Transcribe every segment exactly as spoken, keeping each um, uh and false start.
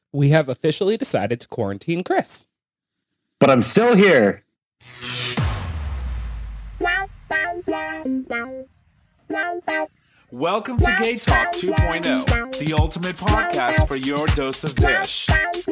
we have officially decided to quarantine Chris. But I'm still here. Welcome to Gay Talk two point oh, the ultimate podcast for your dose of dish.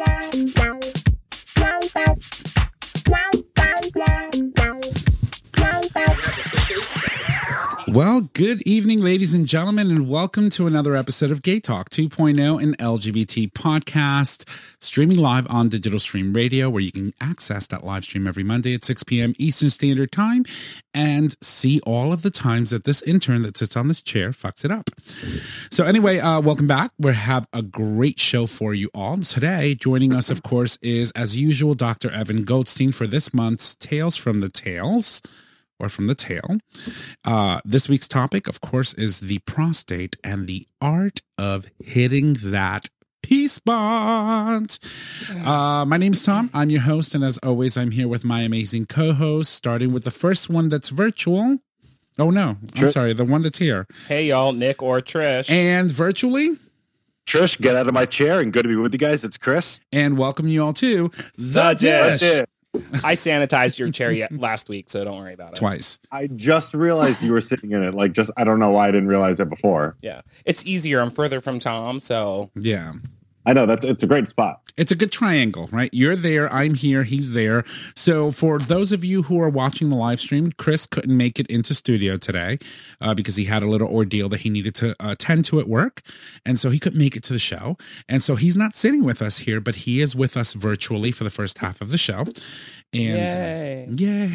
Well, good evening, ladies and gentlemen, and welcome to another episode of Gay Talk two point oh, an L G B T podcast, streaming live on Digital Stream Radio, where you can access that live stream every Monday at six p.m. Eastern Standard Time and see all of the times that this intern that sits on this chair fucks it up. So anyway, uh, welcome back. We have a great show for you all. Today, joining us, of course, is, as usual, Doctor Evan Goldstein for this month's Tales from the Tails. Or from the tail. Uh, this week's topic, of course, is the prostate and the art of hitting that P-spot. Uh, my name's Tom. I'm your host, and as always, I'm here with my amazing co-host, starting with the first one that's virtual. Oh, no. I'm Trish. sorry. The one that's here. Hey, y'all. Nick or Trish. And virtually... Trish, get out of my chair, and good to be with you guys. It's Chris. And welcome you all to The, the Dish. dish. I sanitized your chair yet last week, so don't worry about it. Twice. I just realized you were sitting in it. Like, just I don't know why I didn't realize it before. Yeah, it's easier. I'm further from Tom, so yeah. I know that's it's a great spot. It's a good triangle, right? You're there, I'm here, he's there. So for those of you who are watching the live stream, Chris couldn't make it into studio today uh, because he had a little ordeal that he needed to uh, attend to at work. And so he couldn't make it to the show. And so he's not sitting with us here, but he is with us virtually for the first half of the show. And yay. Uh, yay.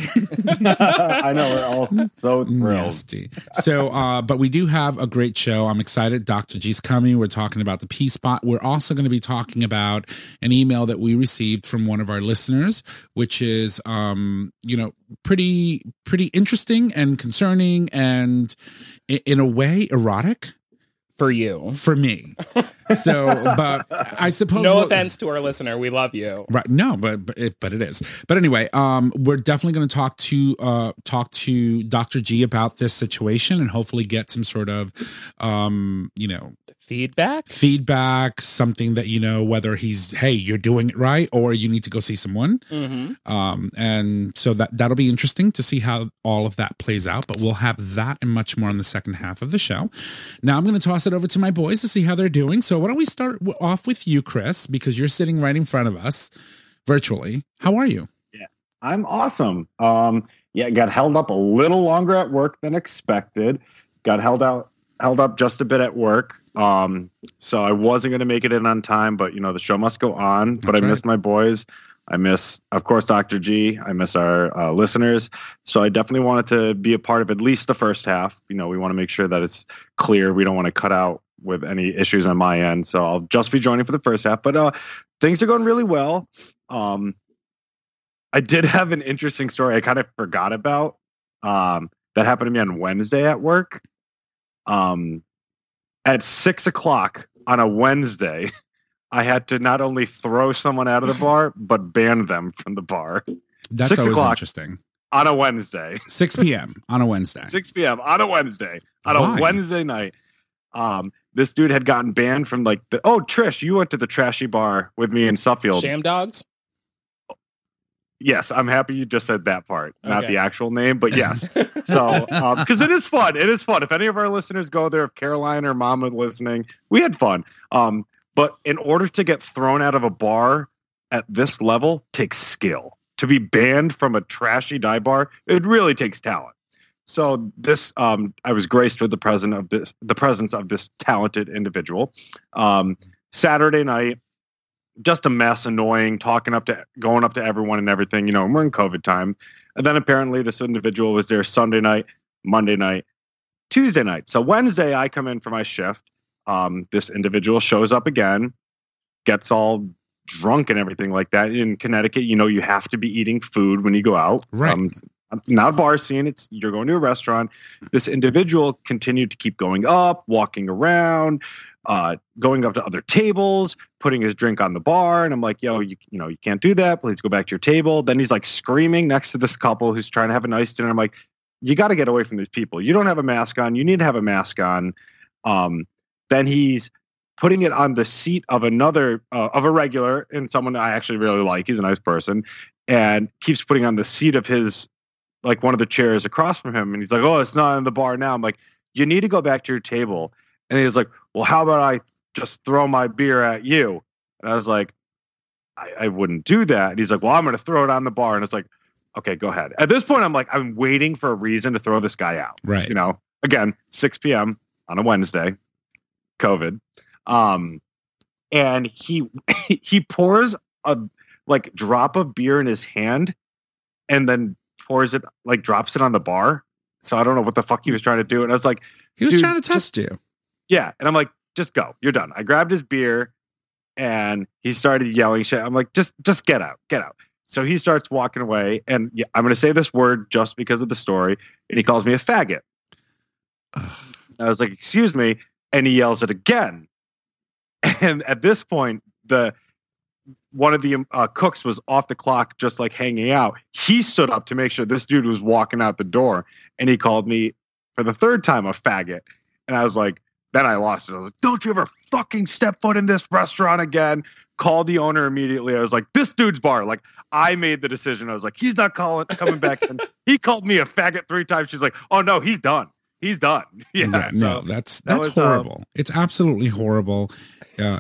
I know, we're all so thrilled. Nasty. So, uh, but we do have a great show. I'm excited. Doctor G's coming. We're talking about the P-spot. We're also going to be talking about an email that we received from one of our listeners, which is, um, you know, pretty, pretty interesting and concerning and in a way erotic. For you. For me. So, but I suppose... No we'll, offense to our listener. We love you. Right. No, but but it, but it is. But anyway, um, we're definitely going to talk to uh, talk to Doctor G about this situation and hopefully get some sort of, um, you know... Feedback? Feedback, something that, you know, whether he's, hey, you're doing it right, or you need to go see someone. Mm-hmm. Um, and so that, that'll be interesting to see how all of that plays out, but we'll have that and much more in the second half of the show. Now I'm going to toss it over to my boys to see how they're doing. So why don't we start off with you, Chris, because you're sitting right in front of us virtually. How are you? Yeah, I'm awesome. Um, yeah, got held up a little longer at work than expected. Got held out, held up just a bit at work. Um, so I wasn't going to make it in on time, but you know, the show must go on. But That's I right. missed my boys. I miss, of course, Doctor G. I miss our uh, listeners. So I definitely wanted to be a part of at least the first half. You know, we want to make sure that it's clear. We don't want to cut out with any issues on my end. So I'll just be joining for the first half, but, uh, things are going really well. Um, I did have an interesting story I kind of forgot about, um, that happened to me on Wednesday at work. Um, At six o'clock on a Wednesday, I had to not only throw someone out of the bar, but ban them from the bar. That's six always o'clock interesting. On a Wednesday. six p.m. on a Wednesday. six p.m. on a Wednesday. On Why? a Wednesday night. Um, this dude had gotten banned from like the, oh, Trish, you went to the trashy bar with me in Suffield. Sham Dogs? Yes, I'm happy you just said that part, not okay. the actual name, but yes. So, because um, it is fun. It is fun. If any of our listeners go there, if Caroline or Mom are listening, we had fun. Um, but in order to get thrown out of a bar at this level takes skill. To be banned from a trashy dive bar, it really takes talent. So this, um, I was graced with the presence of this, the presence of this talented individual. Um, Saturday night. Just a mess, annoying, talking up to, going up to everyone and everything, you know, and we're in COVID time. And then apparently this individual was there Sunday night, Monday night, Tuesday night. So Wednesday, I come in for my shift. Um, this individual shows up again, gets all drunk and everything like that. In Connecticut, you know, you have to be eating food when you go out. Right. Um, not a bar scene. It's you're going to a restaurant. This individual continued to keep going up, walking around, uh, going up to other tables, putting his drink on the bar. And I'm like, yo, you, you know, you can't do that. Please go back to your table. Then he's like screaming next to this couple who's trying to have a nice dinner. I'm like, you got to get away from these people. You don't have a mask on. You need to have a mask on. Um, then he's putting it on the seat of another uh, of a regular and someone I actually really like. He's a nice person, and keeps putting on the seat of his like one of the chairs across from him. And he's like, "Oh, it's not in the bar now." I'm like, "You need to go back to your table." And he's like, "Well, how about I just throw my beer at you?" And I was like, I, I wouldn't do that. And he's like, "Well, I'm going to throw it on the bar." And it's like, okay, go ahead. At this point, I'm like, I'm waiting for a reason to throw this guy out. Right. You know, again, six p.m. on a Wednesday, COVID. Um, and he he pours a like drop of beer in his hand and then pours it, like drops it on the bar. So I don't know what the fuck he was trying to do. And I was like, He was dude, trying to test just, you. Yeah. And I'm like, just go. You're done. I grabbed his beer and he started yelling shit. I'm like, just just get out. Get out. So he starts walking away. And yeah, I'm going to say this word just because of the story. And he calls me a faggot. I was like, excuse me. And he yells it again. And at this point, the one of the uh, cooks was off the clock, just like hanging out. He stood up to make sure this dude was walking out the door. And he called me for the third time a faggot. And I was like, then I lost it. I was like, don't you ever fucking step foot in this restaurant again. Called the owner immediately. I was like, this dude's bar. Like, I made the decision. I was like, he's not calling, coming back. And he called me a faggot three times. She's like, oh, no, he's done. He's done. Yeah, yeah so no, that's that that's was, horrible. Um, it's absolutely horrible. Uh,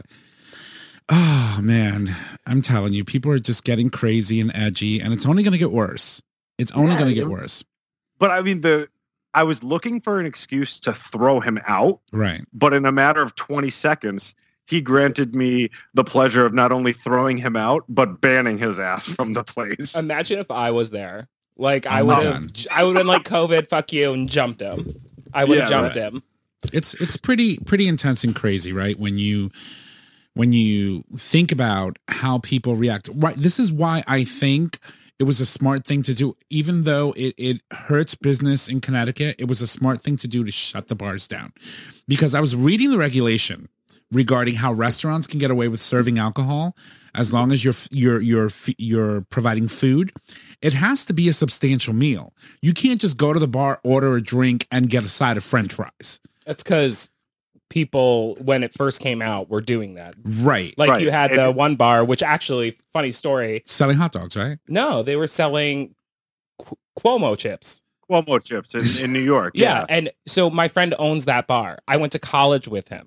oh, man. I'm telling you, people are just getting crazy and edgy, and it's only going to get worse. It's only Yeah, going to get it was- worse. But I mean, the I was looking for an excuse to throw him out. Right. But in a matter of twenty seconds, he granted me the pleasure of not only throwing him out, but banning his ass from the place. Imagine if I was there. Like I I'm would done. have, I would have been like, "COVID, fuck you," and jumped him. I would have Yeah, jumped right. him. It's it's pretty pretty intense and crazy, right? When you when you think about how people react. Right. This is why I think it was a smart thing to do, even though it, it hurts business in Connecticut. It was a smart thing to do to shut the bars down, because I was reading the regulation regarding how restaurants can get away with serving alcohol as long as you're you're you're you're providing food. It has to be a substantial meal. You can't just go to the bar, order a drink, and get a side of French fries. That's because people, when it first came out, were doing that. Right. Like Right. you had And- the one bar, which actually, funny story. Selling hot dogs, right? No, they were selling Qu- Cuomo chips. Cuomo chips in, in New York. Yeah. Yeah. And so my friend owns that bar. I went to college with him.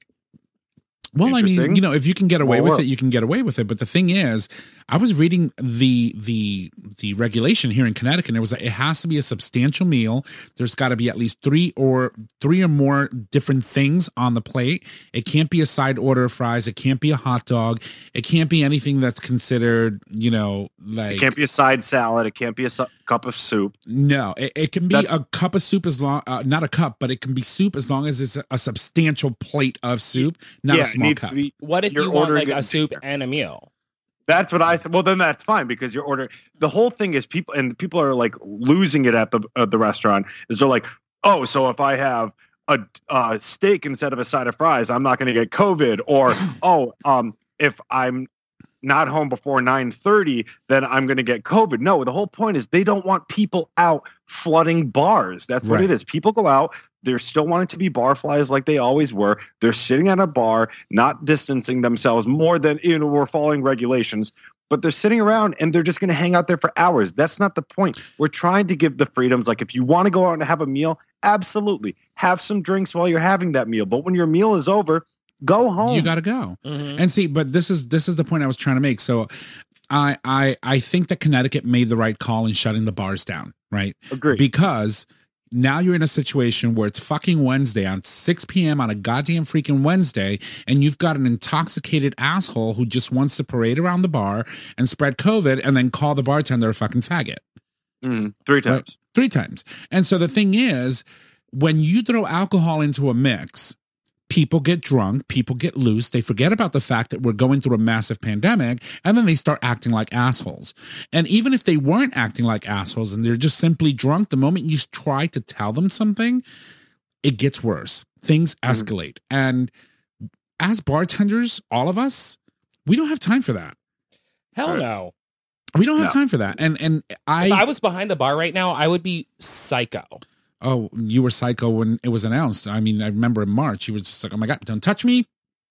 Well, I mean, Interesting. you know, if you can get away Small with world. it, you can get away with it. But the thing is, I was reading the the the regulation here in Connecticut, and it was like it has to be a substantial meal. There's got to be at least three or three or more different things on the plate. It can't be a side order of fries. It can't be a hot dog. It can't be anything that's considered, you know, like It can't be a side salad. It can't be a su- cup of soup. no. It, it can be That's- a cup of soup as long, uh, not a cup, but it can be soup as long as it's a, a substantial plate of soup, not yeah, a small it needs cup. to be. What if You're you want ordering like it a in soup dinner. and a meal? That's what I said. Well, then that's fine because you're ordering. The whole thing is people, and people are like losing it at the at the restaurant. Is they're like, oh, so if I have a uh, steak instead of a side of fries, I'm not going to get COVID. Or oh, um, if I'm not home before nine thirty, then I'm going to get COVID. No, the whole point is they don't want people out flooding bars. That's what Right. it is. People go out. They're still wanting to be bar flies like they always were. They're sitting at a bar, not distancing themselves more than, you know, we're following regulations, but they're sitting around and they're just going to hang out there for hours. That's not the point. We're trying to give the freedoms. Like if you want to go out and have a meal, absolutely have some drinks while you're having that meal. But when your meal is over, go home. You got to go. Mhm. And see, but this is this is the point I was trying to make. So I I I think that Connecticut made the right call in shutting the bars down, right? Agree. Because now you're in a situation where it's fucking Wednesday on six p.m. on a goddamn freaking Wednesday, and you've got an intoxicated asshole who just wants to parade around the bar and spread COVID and then call the bartender a fucking faggot. Mm, three times. Right? Three times. And so the thing is, when you throw alcohol into a mix, people get drunk, people get loose, they forget about the fact that we're going through a massive pandemic, and then they start acting like assholes. And even if they weren't acting like assholes and they're just simply drunk, the moment you try to tell them something, it gets worse. Things escalate. And as bartenders, all of us, we don't have time for that. Hell Right. no. We don't have No. time for that. And and I If I was behind the bar right now, I would be psycho. Oh, you were psycho when it was announced. I mean, I remember in March, you were just like, oh my God, don't touch me.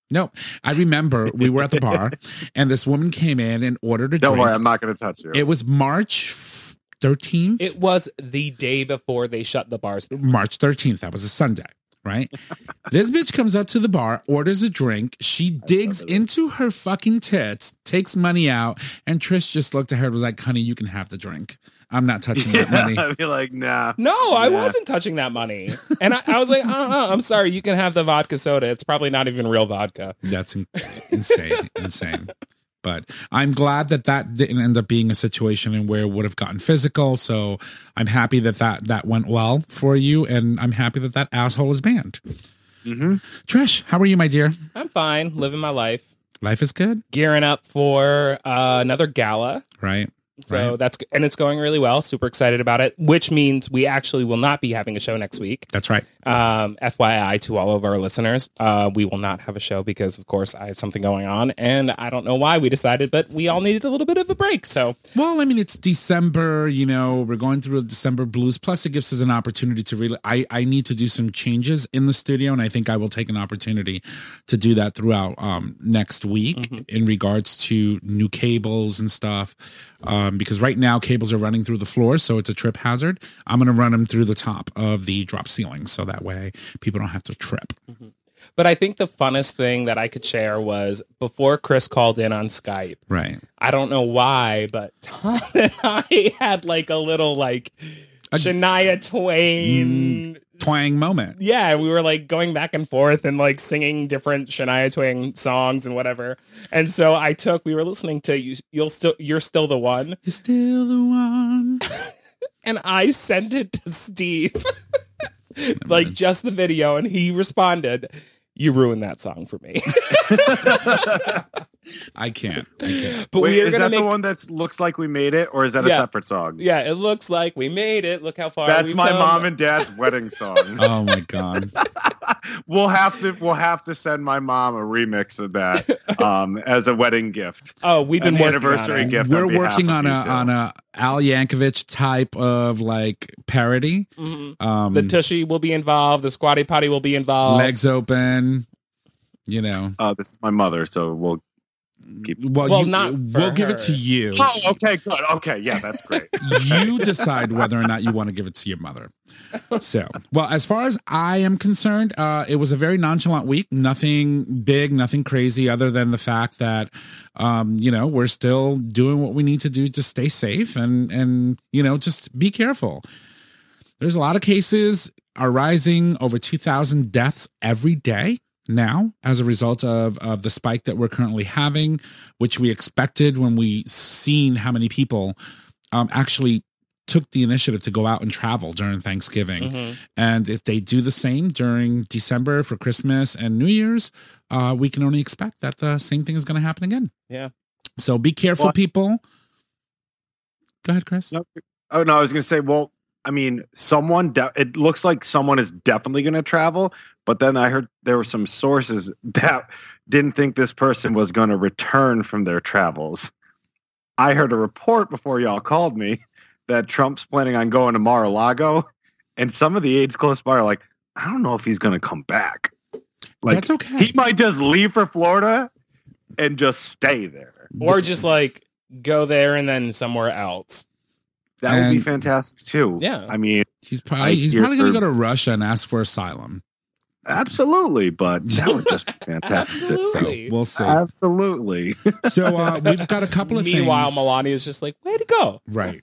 No, I remember we were at the bar and this woman came in and ordered a Don't drink. worry, I'm not going to touch you. It was March thirteenth. It was the day before they shut the bars. March thirteenth. That was a Sunday, right? This bitch comes up to the bar, orders a drink. She digs into her fucking tits, takes money out, and Trish just looked at her and was like, honey, you can have the drink. I'm not touching that money. I'd be like, nah. No, I Nah. wasn't touching that money. And I, I was like, uh-uh, I'm sorry, you can have the vodka soda. It's probably not even real vodka. That's in- insane, insane. But I'm glad that that didn't end up being a situation in where it would have gotten physical. So I'm happy that that, that went well for you. And I'm happy that that asshole is banned. Mm-hmm. Trish, how are you, my dear? I'm fine, living my life. Life is good, Gearing up for uh, another gala. right? So Right. that's, and it's going really well. Super excited about it, which means we actually will not be having a show next week. That's right. Um, F Y I to all of our listeners, uh, we will not have a show because, of course, I have something going on, and I don't know why we decided, but we all needed a little bit of a break. So, Well, I mean, it's December, you know, we're going through the December blues. Plus, it gives us an opportunity to really, I, I need to do some changes in the studio, and I think I will take an opportunity to do that throughout um, next week mm-hmm. in regards to new cables and stuff. Um, because right now, cables are running through the floor, so it's a trip hazard. I'm going to run them through the top of the drop ceiling, so that way people don't have to trip. Mm-hmm. But I think the funnest thing that I could share was before Chris called in on Skype. Right. I don't know why, but Tom and I had like a little like a, Shania Twain mm, twang moment. Yeah, we were like going back and forth and like singing different Shania Twain songs and whatever. And so I took we were listening to you you'll still you're still the one. You're still the one. And I sent it to Steve. Like just the video, and he responded, "You ruined that song for me." I can't. I can't. But Wait, we are is gonna that make the one that looks like we made it, or is that Yeah. a separate song? Yeah, it looks like we made it. Look how far That's we've my come. mom and dad's wedding song. Oh my god. We'll have to we'll have to send my mom a remix of that um, as a wedding gift. Oh, we've been An working anniversary on it. gift. We're on behalf working of on you a two. on a Al Yankovic type of like parody. Mm-hmm. Um, The Tushy will be involved. The Squatty Potty will be involved. legs open. You know. Uh, this is my mother, so we'll keep. Well, Well, you, not for we'll give it to her. you. Oh, okay, good. Okay, yeah, that's great. You decide whether or not you want to give it to your mother. So, well, as far as I am concerned, uh, it was a very nonchalant week. Nothing big, nothing crazy, other than the fact that, um, you know, we're still doing what we need to do to stay safe and and you know just be careful. There's a lot of cases are rising, over two thousand deaths every day now as a result of, of the spike that we're currently having, which we expected when we seen how many people um, actually took the initiative to go out and travel during Thanksgiving. Mm-hmm. And if they do the same during December for Christmas and New Year's, uh, we can only expect that the same thing is going to happen again. Yeah. So be careful, Well, people. Go ahead, Chris. No, oh no, I was going to say, well, I mean, someone. De- it looks like someone is definitely going to travel, but then I heard there were some sources that didn't think this person was going to return from their travels. I heard a report before y'all called me that Trump's planning on going to Mar-a-Lago, and some of the aides close by are like, I don't know if he's going to come back. Like, That's okay. he might just leave for Florida and just stay there. Or just like go there and then somewhere else. That would be And- fantastic too. Yeah. I mean, He's probably he's hear probably going to for- go to Russia and ask for asylum. absolutely, but that would just be fantastic. So Absolutely. we'll see. Absolutely. So uh, we've got a couple of Meanwhile, things. Melania is just like, way to go. Right.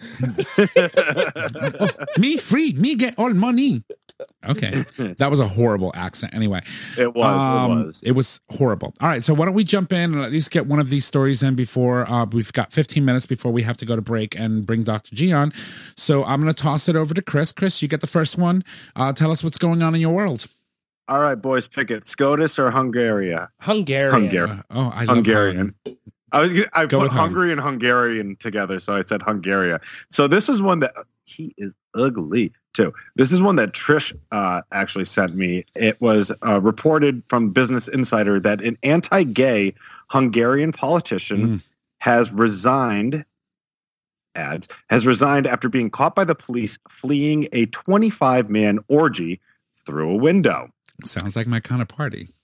Oh, me free. Me get all money. Okay. That was a horrible accent. Anyway. It was. Um, it was. It was horrible. All right. So why don't we jump in and at least get one of these stories in before uh, we've got fifteen minutes before we have to go to break and bring Doctor G on. So I'm going to toss it over to Chris. Chris, you get the first one. Uh, tell us what's going on in your world. All right, boys, pick it. SCOTUS or Hungaria? Hungarian. Hungarian. Uh, oh, I love Hungarian. Hung. I was gonna- I Go put with Hung. Hungary and Hungarian together, so I said Hungaria. So this is one that he is ugly too. This is one that Trish uh, actually sent me. It was uh, reported from Business Insider that an anti-gay Hungarian politician Mm. has resigned. Ads has resigned after being caught by the police fleeing a twenty-five man orgy through a window. Sounds like my kind of party.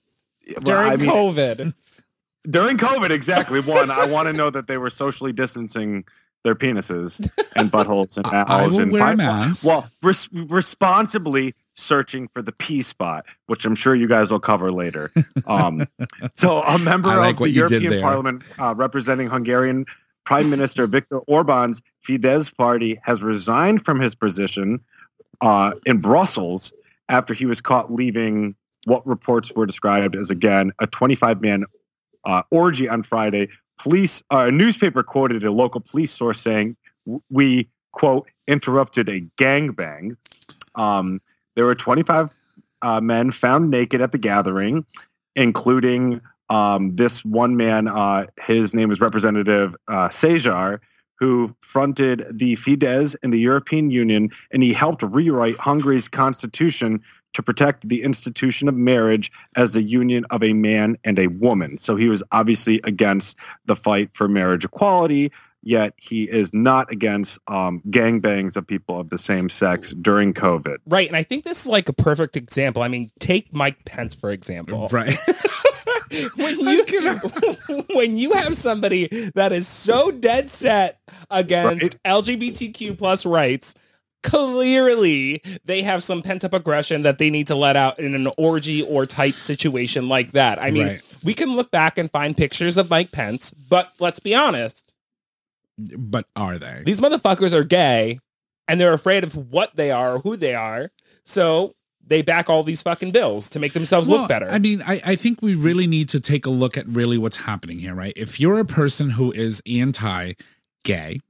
During I mean, COVID. During COVID, exactly. One, I want to know that they were socially distancing their penises and buttholes and mouths. I will and wear fi- a mask. Well, res- responsibly searching for the P spot, which I'm sure you guys will cover later. Um, so a member I like of what the you did European there. Parliament uh, representing Hungarian Prime Minister Viktor Orban's Fidesz party has resigned from his position uh, in Brussels after he was caught leaving what reports were described as, again, a twenty-five man uh, orgy on Friday. Police, uh, a newspaper quoted a local police source saying, we, quote, interrupted a gangbang. Um, there were twenty-five uh, men found naked at the gathering, including um, this one man. Uh, his name is Representative uh, Széjár, who fronted the Fidesz in the European Union, and he helped rewrite Hungary's constitution to protect the institution of marriage as the union of a man and a woman. So he was obviously against the fight for marriage equality, yet he is not against um, gangbangs of people of the same sex during COVID. Right. And I think this is like a perfect example. I mean, take Mike Pence, for example. Right. when you when you have somebody that is so dead set against Right. L G B T Q plus rights, clearly they have some pent up aggression that they need to let out in an orgy or type situation like that. I mean, Right. we can look back and find pictures of Mike Pence, but let's be honest, But are they? these motherfuckers are gay and they're afraid of what they are or who they are. So they back all these fucking bills to make themselves Well, look better. I mean, I, I think we really need to take a look at really what's happening here, right? If you're a person who is anti-gay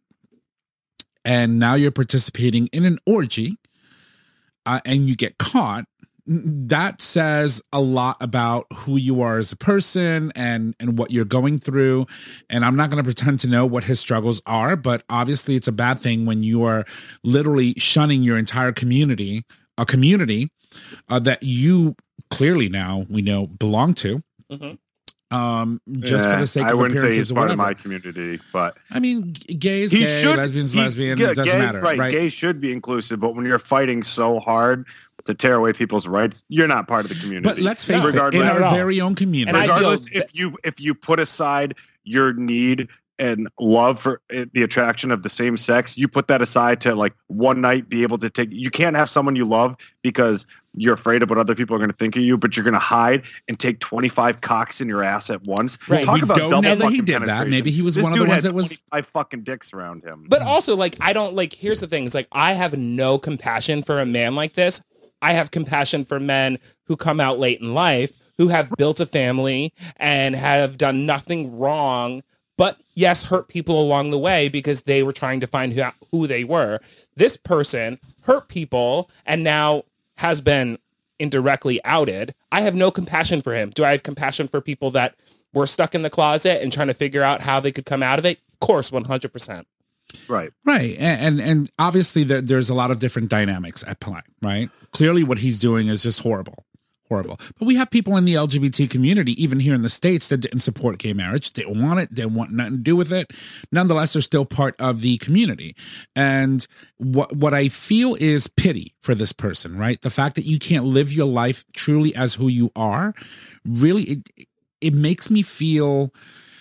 and now you're participating in an orgy uh, and you get caught, that says a lot about who you are as a person and and what you're going through. And I'm not going to pretend to know what his struggles are, but obviously it's a bad thing when you are literally shunning your entire community, a community uh, that you clearly now we know belong to. Mhm. Um, just Yeah, for the sake I of wouldn't say appearances he's or part whatever. of my community, but I mean, g- gay is he gay, should. lesbian's he- lesbian. yeah, It doesn't gay, matter, right, right? Gay should be inclusive, but when you're fighting so hard to tear away people's rights, you're not part of the community. But let's face it, Regardless- in Not at our all. very own community, And I feel regardless that- if you if you put aside your need and love for it, the attraction of the same sex, you put that aside to like one night be able to take. You can't have someone you love because you're afraid of what other people are going to think of you, but you're going to hide and take twenty-five cocks in your ass at once. Right. Talk We about don't double know that he fucking did that. penetration. Maybe he was This one of the dude ones had that was- twenty-five fucking dicks around him. But also, like, I don't like. Here's the thing: is like, I have no compassion for a man like this. I have compassion for men who come out late in life, who have built a family and have done nothing wrong, but yes, hurt people along the way because they were trying to find who, who they were. This person hurt people and now has been indirectly outed. I have no compassion for him. Do I have compassion for people that were stuck in the closet and trying to figure out how they could come out of it? Of course, one hundred percent. right. Right. And and, and obviously there, there's a lot of different dynamics at play, right? Clearly what he's doing is just horrible. Horrible. But we have people in the L G B T community, even here in the States, that didn't support gay marriage, didn't want it, didn't want nothing to do with it. Nonetheless, they're still part of the community. And what what I feel is pity for this person, right? The fact that you can't live your life truly as who you are, really, it, it makes me feel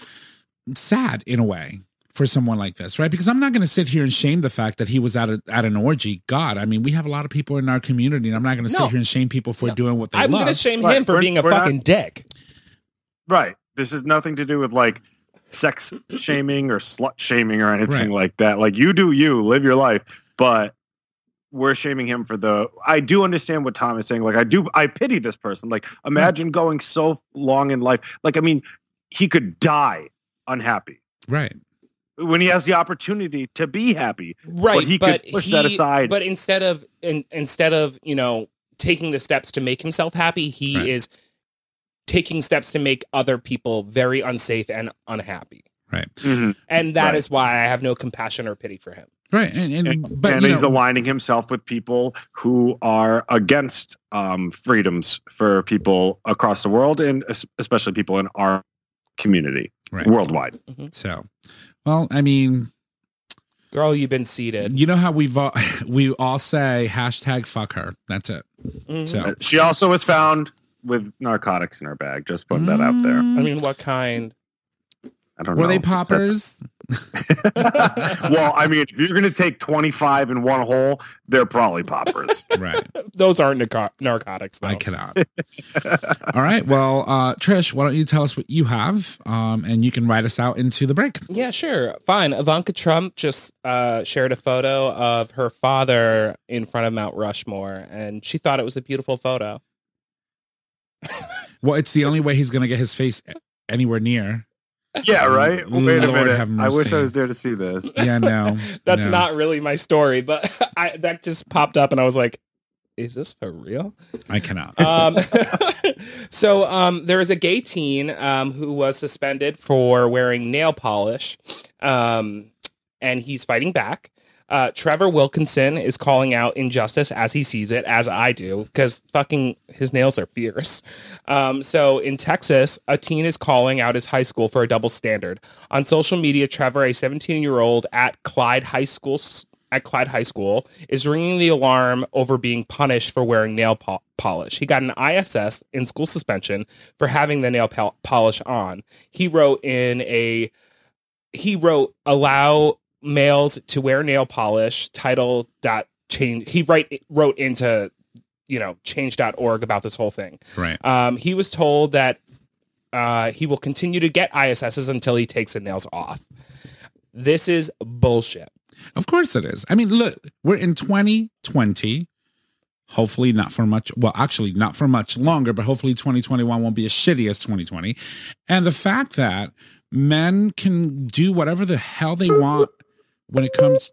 sad in a way for someone like this, right? Because I'm not going to sit here and shame the fact that he was at a, at an orgy. God, I mean, we have a lot of people in our community, and I'm not going to No. sit here and shame people for doing what they I'm love. going to shame Right. him for We're- being a we're not- fucking dick. Right. This is nothing to do with like sex shaming or slut shaming or anything Right. like that. Like you do you, live your life, but we're shaming him for the I do understand what Tom is saying. Like I do I pity this person. Like imagine going so long in life. Like I mean, he could die unhappy Right. when he has the opportunity to be happy. Right, But he but could push he, that aside. But instead of in, instead of you know taking the steps to make himself happy, he Right. is taking steps to make other people very unsafe and unhappy. Right. Mhm. And that is Right. why I have no compassion or pity for him. Right. And, and, And, but and you he's know, aligning himself with people who are against um, freedoms for people across the world, and es- especially people in our community Right. worldwide. so, well, I mean, Girl, you've been seated. you know how we've all, we all say hashtag fuck her. That's it. Mhm. So She also was found with narcotics in her bag. Just putting that out there. I mean, what kind? I don't Were know. they poppers? Well, I mean, if you're going to take twenty-five in one hole, they're probably poppers. Right. Those aren't narco- narcotics, though. I cannot. All right. Well, uh, Trish, why don't you tell us what you have, um, and you can write us out into the break. Yeah, sure. Fine. Ivanka Trump just uh, shared a photo of her father in front of Mount Rushmore, and she thought it was a beautiful photo. Well, it's the only way he's going to get his face anywhere near. Yeah, right? Well, wait a Lord have minute. I wish mercy. I was there to see this. Yeah, no. That's no. not really my story, but I, that just popped up, and I was like, is this for real? I cannot. Um, so um, there is a gay teen um, who was suspended for wearing nail polish, um, and he's fighting back. Uh, Trevor Wilkinson is calling out injustice as he sees it, as I do, because fucking his nails are fierce. Um, so in Texas, a teen is calling out his high school for a double standard. On social media, Trevor, a seventeen-year-old at Clyde High School, at Clyde High School, is ringing the alarm over being punished for wearing nail po- polish. He got an I S S in school suspension for having the nail pol- polish on. He wrote in a he wrote allow males to wear nail polish title dot change. He write wrote into you know change dot org about this whole thing. Right. Um, he was told that uh, he will continue to get I S Ss until he takes the nails off. This is bullshit. Of course it is. I mean, look, we're in twenty twenty. Hopefully not for much. Well, actually not for much longer, but hopefully twenty twenty-one won't be as shitty as twenty twenty. And the fact that men can do whatever the hell they want when it comes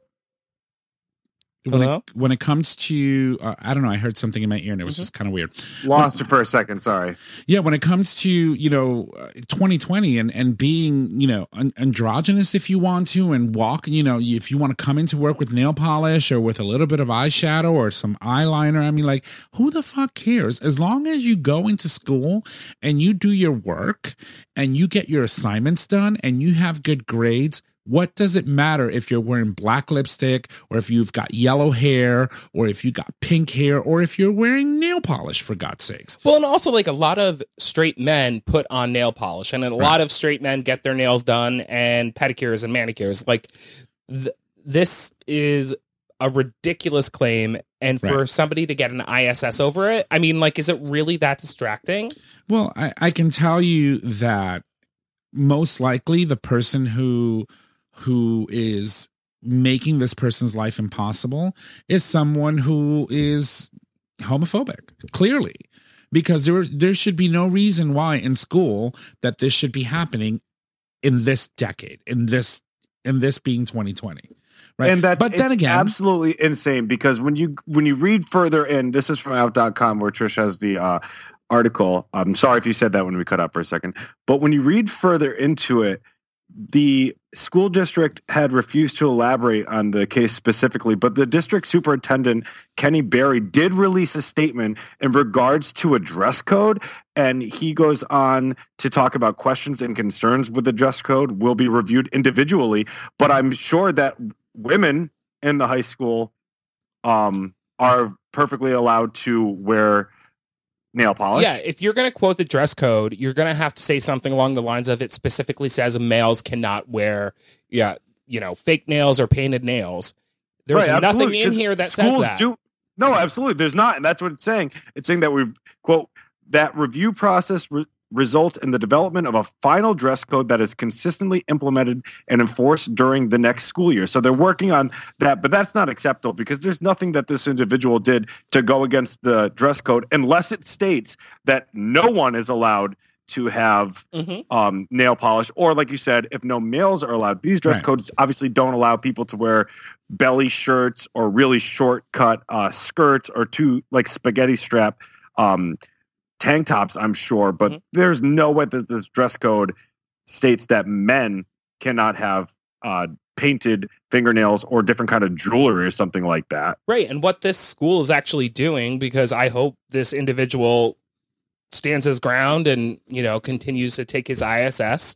when Hello? it, when it comes to uh, I don't know, I heard something in my ear and it was just kind of weird. Lost it for a second. Sorry. Yeah, when it comes to, you know, uh, twenty twenty and, and being, you know, an- androgynous if you want to, and walk, you know, if you want to come into work with nail polish or with a little bit of eyeshadow or some eyeliner, I mean, like, who the fuck cares? As long as you go into school and you do your work and you get your assignments done and you have good grades, what does it matter if you're wearing black lipstick or if you've got yellow hair or if you got pink hair or if you're wearing nail polish, for God's sakes? Well, and also, like, a lot of straight men put on nail polish, and a Right. lot of straight men get their nails done and pedicures and manicures. Like, th- this is a ridiculous claim, and for Right. somebody to get an I S S over it, I mean, like, is it really that distracting? Well, I, I can tell you that most likely the person who who is making this person's life impossible is someone who is homophobic, clearly, because there there should be no reason why in school that this should be happening in this decade, in this in this being twenty twenty. Right. And that's but then it's again, absolutely insane, because when you when you read further in, this is from out dot com where Trish has the uh, article. I'm sorry if you said that when we cut out for a second, but when you read further into it, the school district had refused to elaborate on the case specifically, but the district superintendent, Kenny Berry, did release a statement in regards to a dress code. And he goes on to talk about questions and concerns with the dress code will be reviewed individually. But I'm sure that women in the high school um, are perfectly allowed to wear nail polish. Yeah, if you're going to quote the dress code, you're going to have to say something along the lines of it specifically says males cannot wear, yeah, you know, fake nails or painted nails. There's Right, nothing absolutely, in 'cause here that says schools that. do- no, absolutely. There's not. And that's what it's saying. It's saying that we've, quote, that review process re- result in the development of a final dress code that is consistently implemented and enforced during the next school year. So they're working on that, but that's not acceptable because there's nothing that this individual did to go against the dress code unless it states that no one is allowed to have Mm-hmm. um, nail polish, or like you said, if no males are allowed. These dress Right. codes obviously don't allow people to wear belly shirts or really short cut uh, skirts or two like spaghetti strap um, tank tops, I'm sure, but Mhm. there's no way that this dress code states that men cannot have uh, painted fingernails or different kind of jewelry or something like that. Right. And what this school is actually doing, because I hope this individual stands his ground and, you know, continues to take his I S S.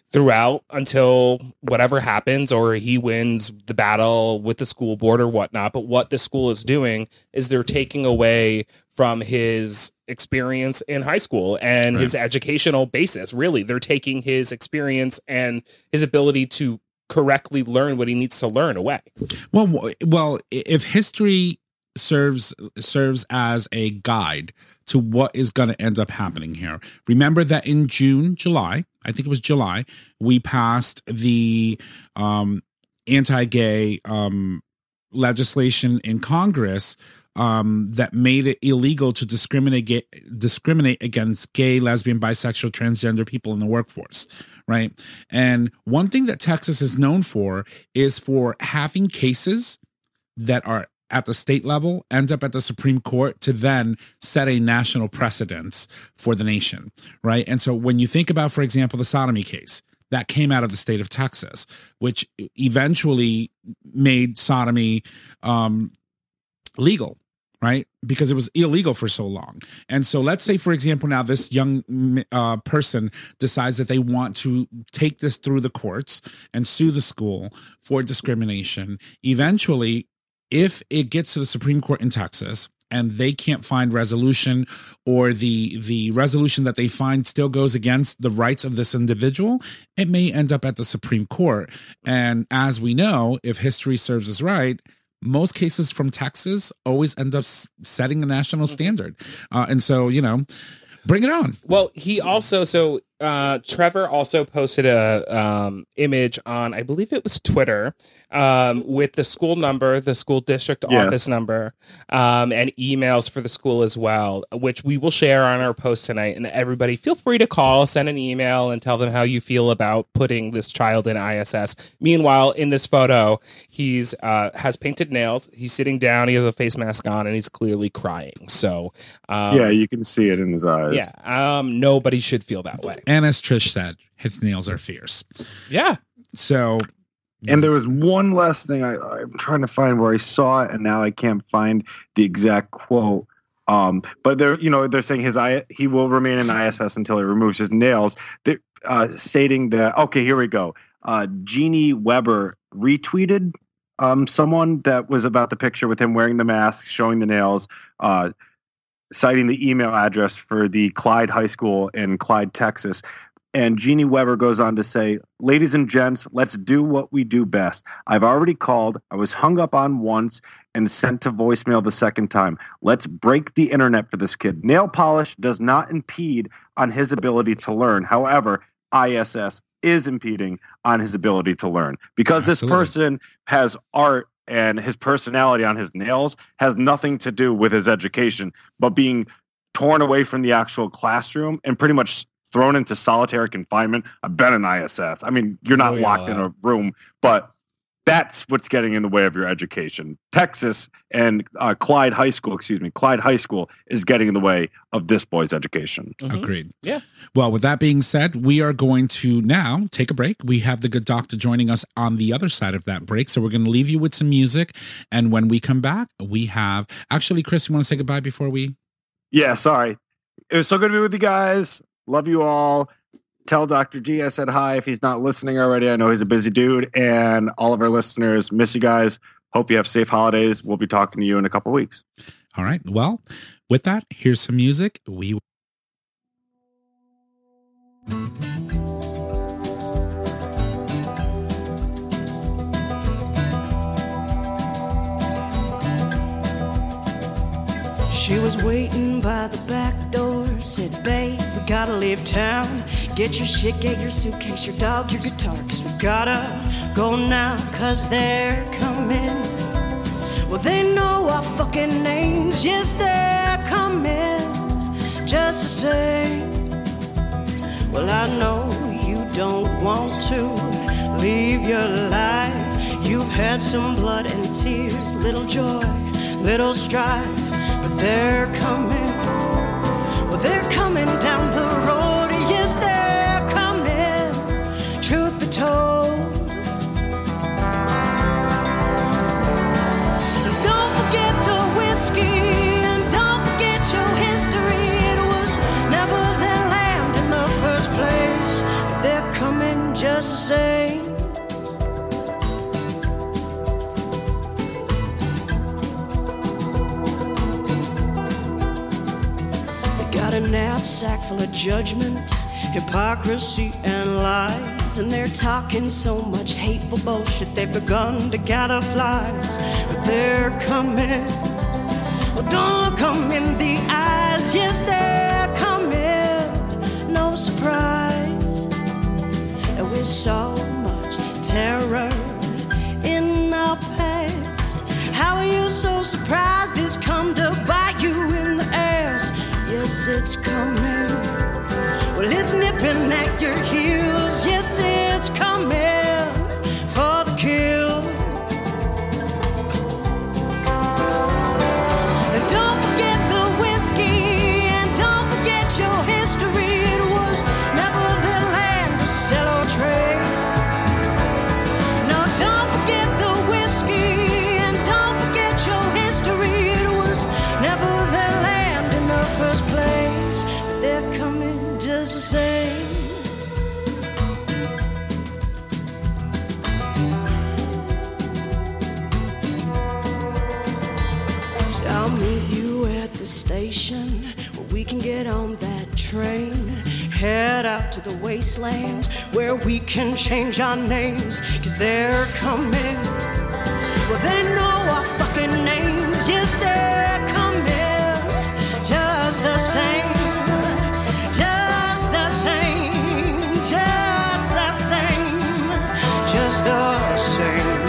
throughout until whatever happens, or he wins the battle with the school board or whatnot. But what the school is doing is they're taking away from his experience in high school and right. his educational basis. Really, they're taking his experience and his ability to correctly learn what he needs to learn away. Well, well, if history serves serves as a guide to what is going to end up happening here, remember that in June, July, I think it was July, we passed the um, anti-gay um, legislation in Congress um, that made it illegal to discriminate discriminate against gay, lesbian, bisexual, transgender people in the workforce, right? And one thing that Texas is known for is for having cases that are at the state level end up at the Supreme Court to then set a national precedence for the nation, right? And so when you think about, for example, the sodomy case, that came out of the state of Texas, which eventually made sodomy um, legal, right? Because it was illegal for so long. And so let's say, for example, now this young uh, person decides that they want to take this through the courts and sue the school for discrimination. Eventually, if it gets to the Supreme Court in Texas and they can't find resolution, or the the resolution that they find still goes against the rights of this individual, it may end up at the Supreme Court. And as we know, if history serves us right, most cases from Texas always end up setting a national standard. Uh, and so, you know, bring it on. Well, he also, so uh, Trevor also posted a um, image on, I believe it was Twitter, um, with the school number, the school district yes. office number, um, and emails for the school as well, which we will share on our post tonight. And everybody, feel free to call, send an email, and tell them how you feel about putting this child in I S S. Meanwhile, in this photo, he's uh, has painted nails. He's sitting down. He has a face mask on, and he's clearly crying. So, um, yeah, you can see it in his eyes. Yeah, um, nobody should feel that way. And as Trish said, his nails are fierce. Yeah. So, and there was one last thing I, I'm trying to find where I saw it, and now I can't find the exact quote. Um, but they're, you know, they're saying his I, he will remain in I S S until he removes his nails. They're uh, stating that. Okay, here we go. Uh, Jeannie Weber retweeted um, someone that was about the picture with him wearing the mask, showing the nails, uh, citing the email address for the Clyde High School in Clyde, Texas. And Jeannie Weber goes on to say, ladies and gents, let's do what we do best. I've already called. I was hung up on once and sent to voicemail the second time. Let's break the internet for this kid. Nail polish does not impede on his ability to learn. However, I S S is impeding on his ability to learn because Absolutely. This person has art, and his personality on his nails has nothing to do with his education, but being torn away from the actual classroom and pretty much thrown into solitary confinement. I've been in I S S. I mean, you're not oh, yeah, locked wow. in a room, but that's what's getting in the way of your education. Texas and uh, Clyde High School, excuse me, Clyde High School is getting in the way of this boy's education. Mm-hmm. Agreed. Yeah. Well, with that being said, we are going to now take a break. We have the good doctor joining us on the other side of that break. So we're going to leave you with some music. And when we come back, we have actually, Chris, you want to say goodbye before we? Yeah, sorry. It was so good to be with you guys. Love you all. Tell Doctor G I said hi if he's not listening already. I know he's a busy dude. And all of our listeners, miss you guys. Hope you have safe holidays. We'll be talking to you in a couple weeks. All right. Well, with that, here's some music. We She was waiting by the back door, said, babe, we gotta leave town. Get your shit, get your suitcase, your dog, your guitar, cause we gotta go now, cause they're coming. Well, they know our fucking names, yes, they're coming, just to say, well, I know you don't want to leave your life. You've had some blood and tears, little joy, little strife. But they're coming, well, they're coming down the road, yes, they're coming, truth be told. And don't forget the whiskey, and don't forget your history. It was never their land in the first place, but they're coming just same. They got a knapsack full of judgment, hypocrisy, and lies, and they're talking so much hateful bullshit they've begun to gather flies. But they're coming. Well, don't look 'em in the eyes. Yes, they're coming. No surprise. And with so much terror in our past, how are you so surprised it's come to bite you in the ass? Yes, it's coming. Well, it's nipping at your heels. Yes, it's coming for the kill. And don't forget the whiskey, and don't forget your history. It was never the land to sell or trade. No, don't forget the whiskey, and don't forget your history. It was never their land in the first place. But they're coming just the same. So I'll meet you at the station where we can get on that train. Head out to the wastelands where we can change our names. Cause they're coming. Well, they know our fucking names. Yes, they're coming. Just the same. Just the same. Just the same. Just the same.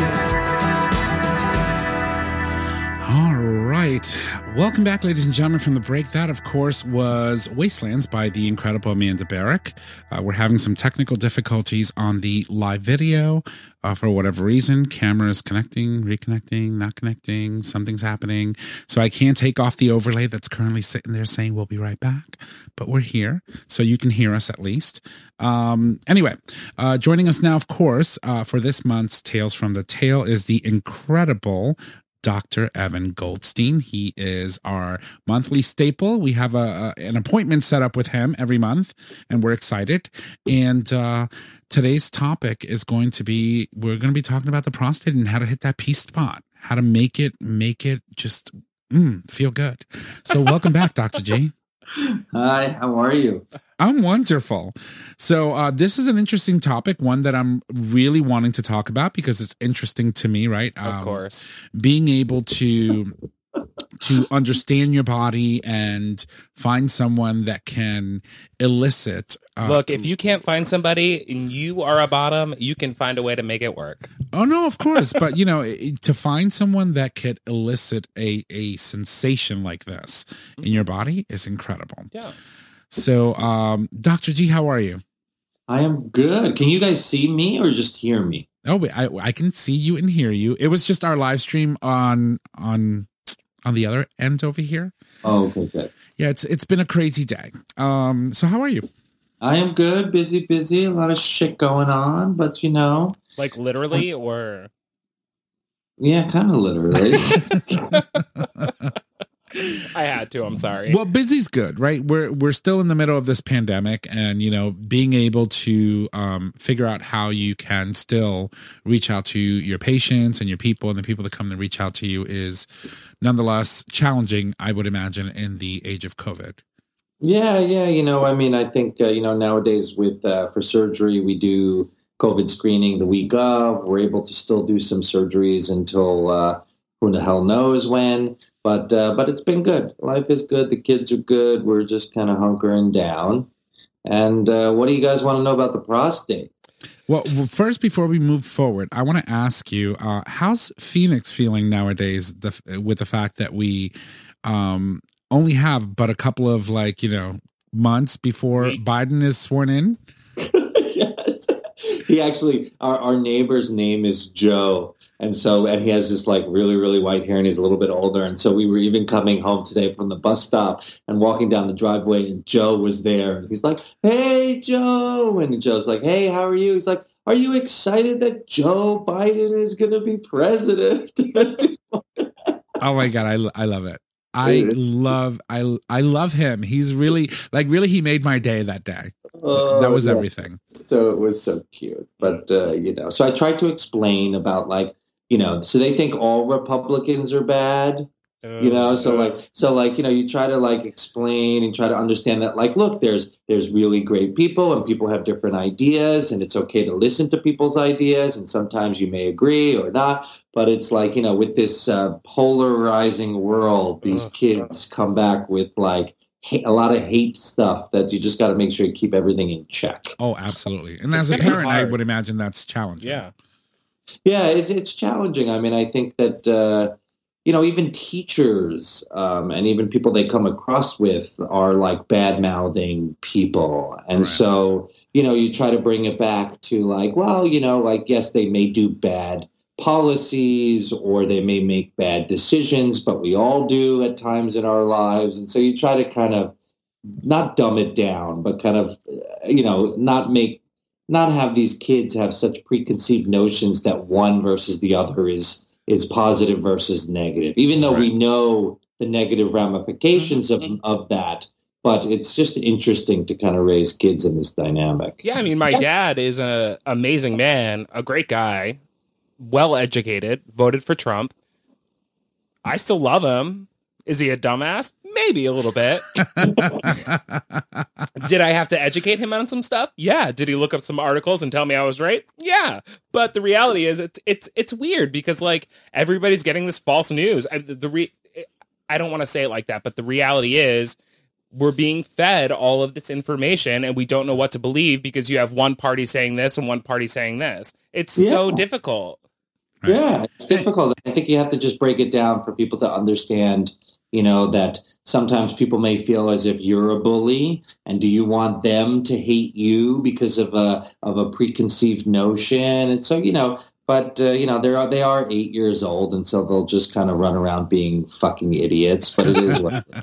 All right. Welcome back, ladies and gentlemen, from the break. That, of course, was Wastelands by the incredible Amanda Barrick. Uh, we're having some technical difficulties on the live video uh, for whatever reason. Camera's connecting, reconnecting, not connecting. Something's happening. So I can't take off the overlay that's currently sitting there saying we'll be right back. But we're here, so you can hear us at least. Um, anyway, uh, joining us now, of course, uh, for this month's Tales from the Tail is the incredible Doctor Evan Goldstein. He is our monthly staple. We have a, a an appointment set up with him every month, and we're excited. And uh, today's topic is going to be, we're going to be talking about the prostate and how to hit that P spot, how to make it, make it just mm, feel good. So welcome back, Doctor G. Hi, how are you? I'm wonderful. So uh, this is an interesting topic, one that I'm really wanting to talk about because it's interesting to me, right? Of um, course. Being able to to understand your body and find someone that can elicit. Uh, Look, if you can't find somebody and you are a bottom, you can find a way to make it work. Oh, no, of course. But, you know, to find someone that could elicit a, a sensation like this in your body is incredible. Yeah. So, um, Doctor G, how are you? I am good. Can you guys see me or just hear me? Oh, I, I can see you and hear you. It was just our live stream on on on the other end over here. Oh, okay, good. Yeah, it's it's been a crazy day. Um, so how are you? I am good. Busy, busy. A lot of shit going on, but you know, Like literally or? yeah, kind of literally. I had to, I'm sorry. Well, busy's good, right? We're we're still in the middle of this pandemic, and you know, being able to um, figure out how you can still reach out to your patients and your people and the people that come to reach out to you is nonetheless challenging, I would imagine, in the age of COVID. Yeah, yeah. You know, I mean, I think, uh, you know, nowadays with uh, for surgery, we do COVID screening the week of. We're able to still do some surgeries until uh, who the hell knows when. But uh, but it's been good. Life is good. The kids are good. We're just kind of hunkering down. And uh, what do you guys want to know about the prostate? Well, well, first, before we move forward, I want to ask you, uh, how's Phoenix feeling nowadays the, with the fact that we um, only have but a couple of, like, you know, months before Weeks. Biden is sworn in? Yes. He actually, our, our neighbor's name is Joe. And so, and he has this like really, really white hair and he's a little bit older. And so we were even coming home today from the bus stop and walking down the driveway and Joe was there. And he's like, "Hey, Joe." And Joe's like, "Hey, how are you?" He's like, "Are you excited that Joe Biden is going to be president?" Oh my God. I, I love it. I love I I love him. He's really like really he made my day that day. Oh, that was yeah. everything. So it was so cute. But uh, you know, so I tried to explain about like, you know, so they think all Republicans are bad. You know, so like, so like, you know, you try to like explain and try to understand that, like, look, there's there's really great people and people have different ideas, and it's okay to listen to people's ideas, and sometimes you may agree or not, but it's like, you know, with this uh, polarizing world, these kids come back with like ha- a lot of hate stuff that you just got to make sure you keep everything in check. Oh, absolutely. And as a It's gonna be parent, I hard. would imagine that's challenging. Yeah. Yeah, it's it's challenging. I mean, I think that uh, you know, even teachers um, and even people they come across with are like bad mouthing people, and Right. so you know, you try to bring it back to like, well, you know, like yes, they may do bad policies or they may make bad decisions, but we all do at times in our lives, and so you try to kind of not dumb it down, but kind of uh, you know, not make. Not have these kids have such preconceived notions that one versus the other is is positive versus negative, even though we Right. know the negative ramifications of, of that. But it's just interesting to kind of raise kids in this dynamic. Yeah, I mean, my dad is an amazing man, a great guy, well educated, voted for Trump. I still love him. Is he a dumbass? Maybe a little bit. Did I have to educate him on some stuff? Yeah. Did he look up some articles and tell me I was right? Yeah. But the reality is, it's it's it's weird because like everybody's getting this false news. I, the re- I don't want to say it like that, but the reality is we're being fed all of this information and we don't know what to believe because you have one party saying this and one party saying this. It's Yeah. so difficult. Right. Yeah, it's difficult. I think you have to just break it down for people to understand, you know, that sometimes people may feel as if you're a bully, and do you want them to hate you because of a of a preconceived notion? And so, you know, but uh, you know, they are they are eight years old, and so they'll just kind of run around being fucking idiots. But it is what it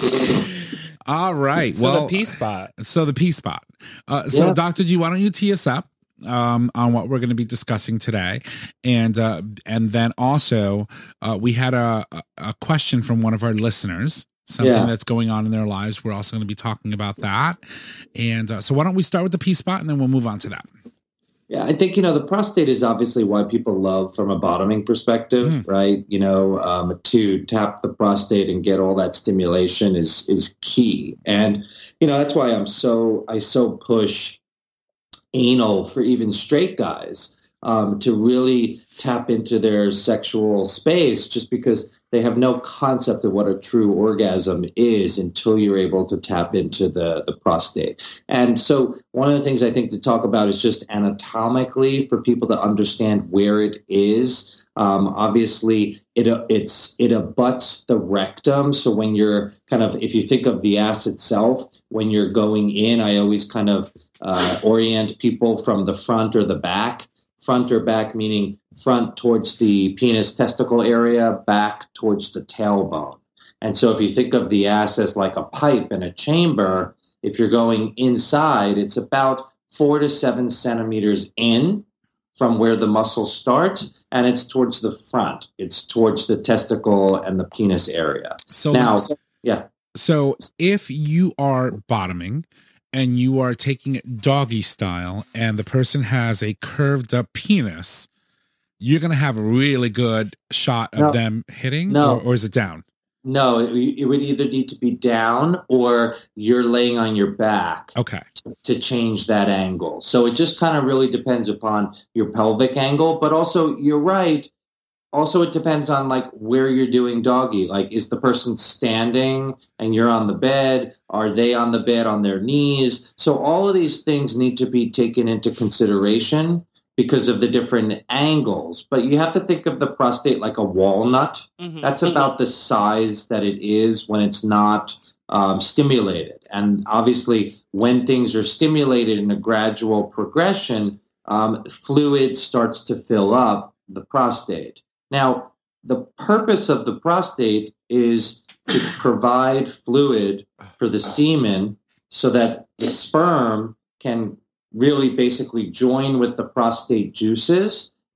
is. All right. So well, the P spot. So the P spot. Uh, so Yeah. Doctor G, why don't you tee us up um, on what we're going to be discussing today, and uh, and then also uh, we had a, a a question from one of our listeners, something Yeah. that's going on in their lives. We're also going to be talking about that, and uh, so why don't we start with the P spot, and then we'll move on to that. Yeah, I think, you know, the prostate is obviously why people love from a bottoming perspective, Mm. right? You know, um, to tap the prostate and get all that stimulation is is key. And, you know, that's why I'm so, I so push anal for even straight guys um, to really tap into their sexual space, just because they have no concept of what a true orgasm is until you're able to tap into the, the prostate. And so one of the things I think to talk about is just anatomically for people to understand where it is. Um, obviously, it uh, it's it abuts the rectum. So when you're kind of, if you think of the ass itself, when you're going in, I always kind of uh, orient people from the front or the back. Front or back, meaning front towards the penis testicle area, back towards the tailbone. And so if you think of the ass as like a pipe in a chamber, if you're going inside, it's about four to seven centimeters in from where the muscle starts, and it's towards the front. It's towards the testicle and the penis area. So Now, yeah. So if you are bottoming and you are taking it doggy style and the person has a curved up penis, you're going to have a really good shot of No. them hitting, No. or, or is it down? No, it, it would either need to be down or you're laying on your back Okay. to change that angle. So it just kind of really depends upon your pelvic angle, but also you're right. Also, it depends on like where you're doing doggy. Like, is the person standing and you're on the bed? Are they on the bed on their knees? So all of these things need to be taken into consideration because of the different angles. But you have to think of the prostate like a walnut. Mhm. That's about the size that it is when it's not um, stimulated. And obviously, when things are stimulated in a gradual progression, um, fluid starts to fill up the prostate. Now, the purpose of the prostate is to provide fluid for the semen so that the sperm can really basically join with the prostate juices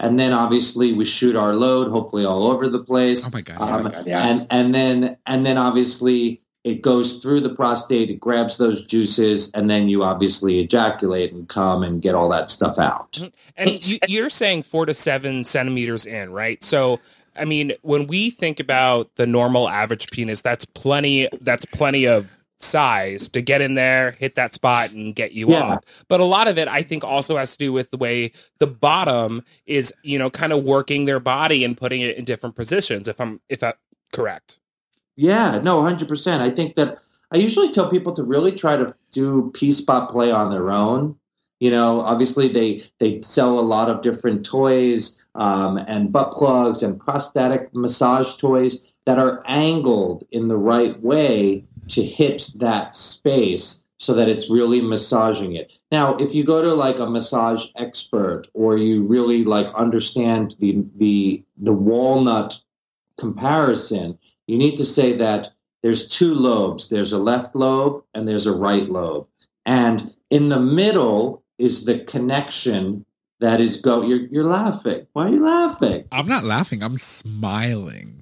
And then obviously we shoot our load, hopefully all over the place. Oh my God. Um, Yes, yes. And, and then, and then obviously it goes through the prostate, it grabs those juices, and then you obviously ejaculate and come and get all that stuff out. And you, you're saying four to seven centimeters in, right? So, I mean, when we think about the normal average penis, that's plenty. That's plenty of size to get in there, hit that spot, and get you Yeah. off. But a lot of it, I think, also has to do with the way the bottom is, you know, kind of working their body and putting it in different positions. If I'm, if I'm correct. Yeah, no, one hundred percent. I think that I usually tell people to really try to do P-spot play on their own. You know, obviously they they sell a lot of different toys um, and butt plugs and prostatic massage toys that are angled in the right way to hit that space so that it's really massaging it. Now, if you go to like a massage expert or you really like understand the the the walnut comparison, you need to say that there's two lobes. There's a left lobe and there's a right lobe. And in the middle is the connection that is go you're you're laughing. Why are you laughing? I'm not laughing. I'm smiling.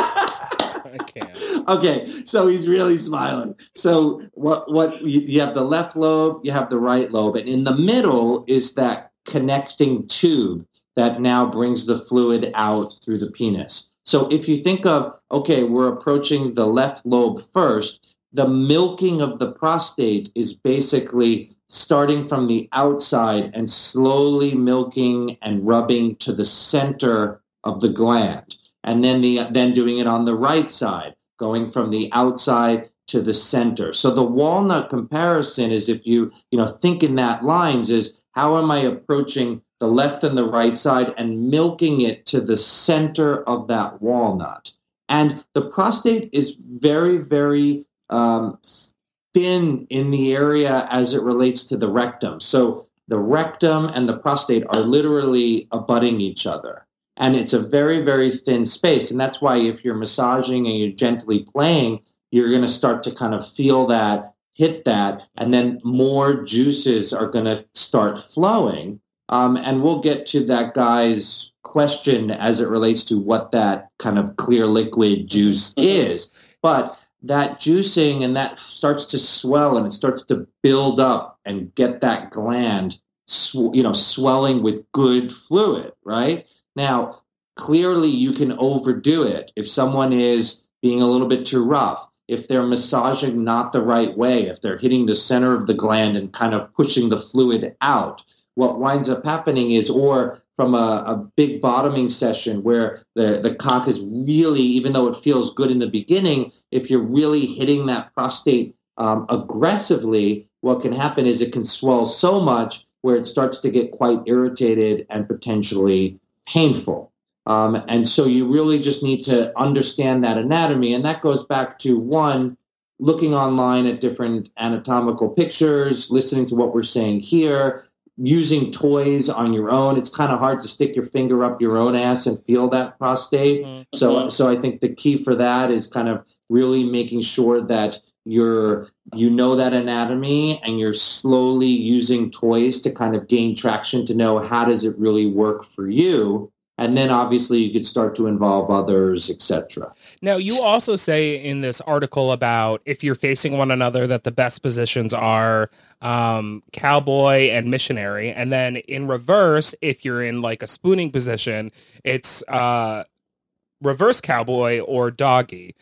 I can't. Okay, so he's really smiling. So what what you, you have the left lobe, you have the right lobe, and in the middle is that connecting tube that now brings the fluid out through the penis. So if you think of, okay, we're approaching the left lobe first, the milking of the prostate is basically starting from the outside and slowly milking and rubbing to the center of the gland. And then the then doing it on the right side, going from the outside to the center. So the walnut comparison is, if you you know think in that lines, is how am I approaching the left and the right side and milking it to the center of that walnut. And the prostate is very, very um, thin in the area as it relates to the rectum. So the rectum and the prostate are literally abutting each other. And it's a very, very thin space. And that's why if you're massaging and you're gently playing, you're going to start to kind of feel that, hit that, and then more juices are going to start flowing. Um, and we'll get to that guy's question as it relates to what that kind of clear liquid juice is. But that juicing and that starts to swell and it starts to build up and get that gland, sw- you know, swelling with good fluid, right? Now, clearly you can overdo it if someone is being a little bit too rough, if they're massaging not the right way, if they're hitting the center of the gland and kind of pushing the fluid out. What winds up happening is, or from a, a big bottoming session where the, the cock is really, even though it feels good in the beginning, if you're really hitting that prostate um, aggressively, what can happen is it can swell so much where it starts to get quite irritated and potentially painful. Um, and so you really just need to understand that anatomy. And that goes back to, one, looking online at different anatomical pictures, listening to what we're saying here, using toys on your own. It's kind of hard to stick your finger up your own ass and feel that prostate. Mm-hmm. So, so I think the key for that is kind of really making sure that you're, you know, that anatomy and you're slowly using toys to kind of gain traction to know how does it really work for you. And then obviously you could start to involve others, et cetera. Now, you also say in this article about if you're facing one another that the best positions are um, cowboy and missionary. And then in reverse, if you're in like a spooning position, it's uh, reverse cowboy or doggy.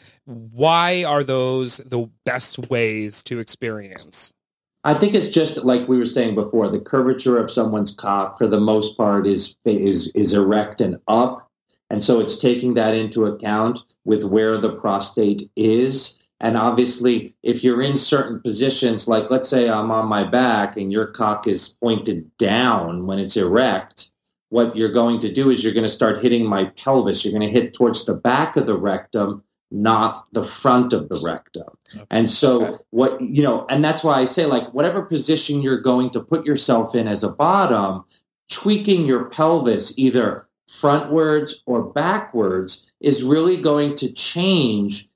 Why are those the best ways to experience? I think it's just like we were saying before, the curvature of someone's cock for the most part is is is erect and up. And so it's taking that into account with where the prostate is. And obviously, if you're in certain positions, like let's say I'm on my back and your cock is pointed down when it's erect, what you're going to do is you're going to start hitting my pelvis. You're going to hit towards the back of the rectum, not the front of the rectum. Okay. And so okay. what, you know, and that's why I say, like, whatever position you're going to put yourself in as a bottom, tweaking your pelvis either frontwards or backwards is really going to change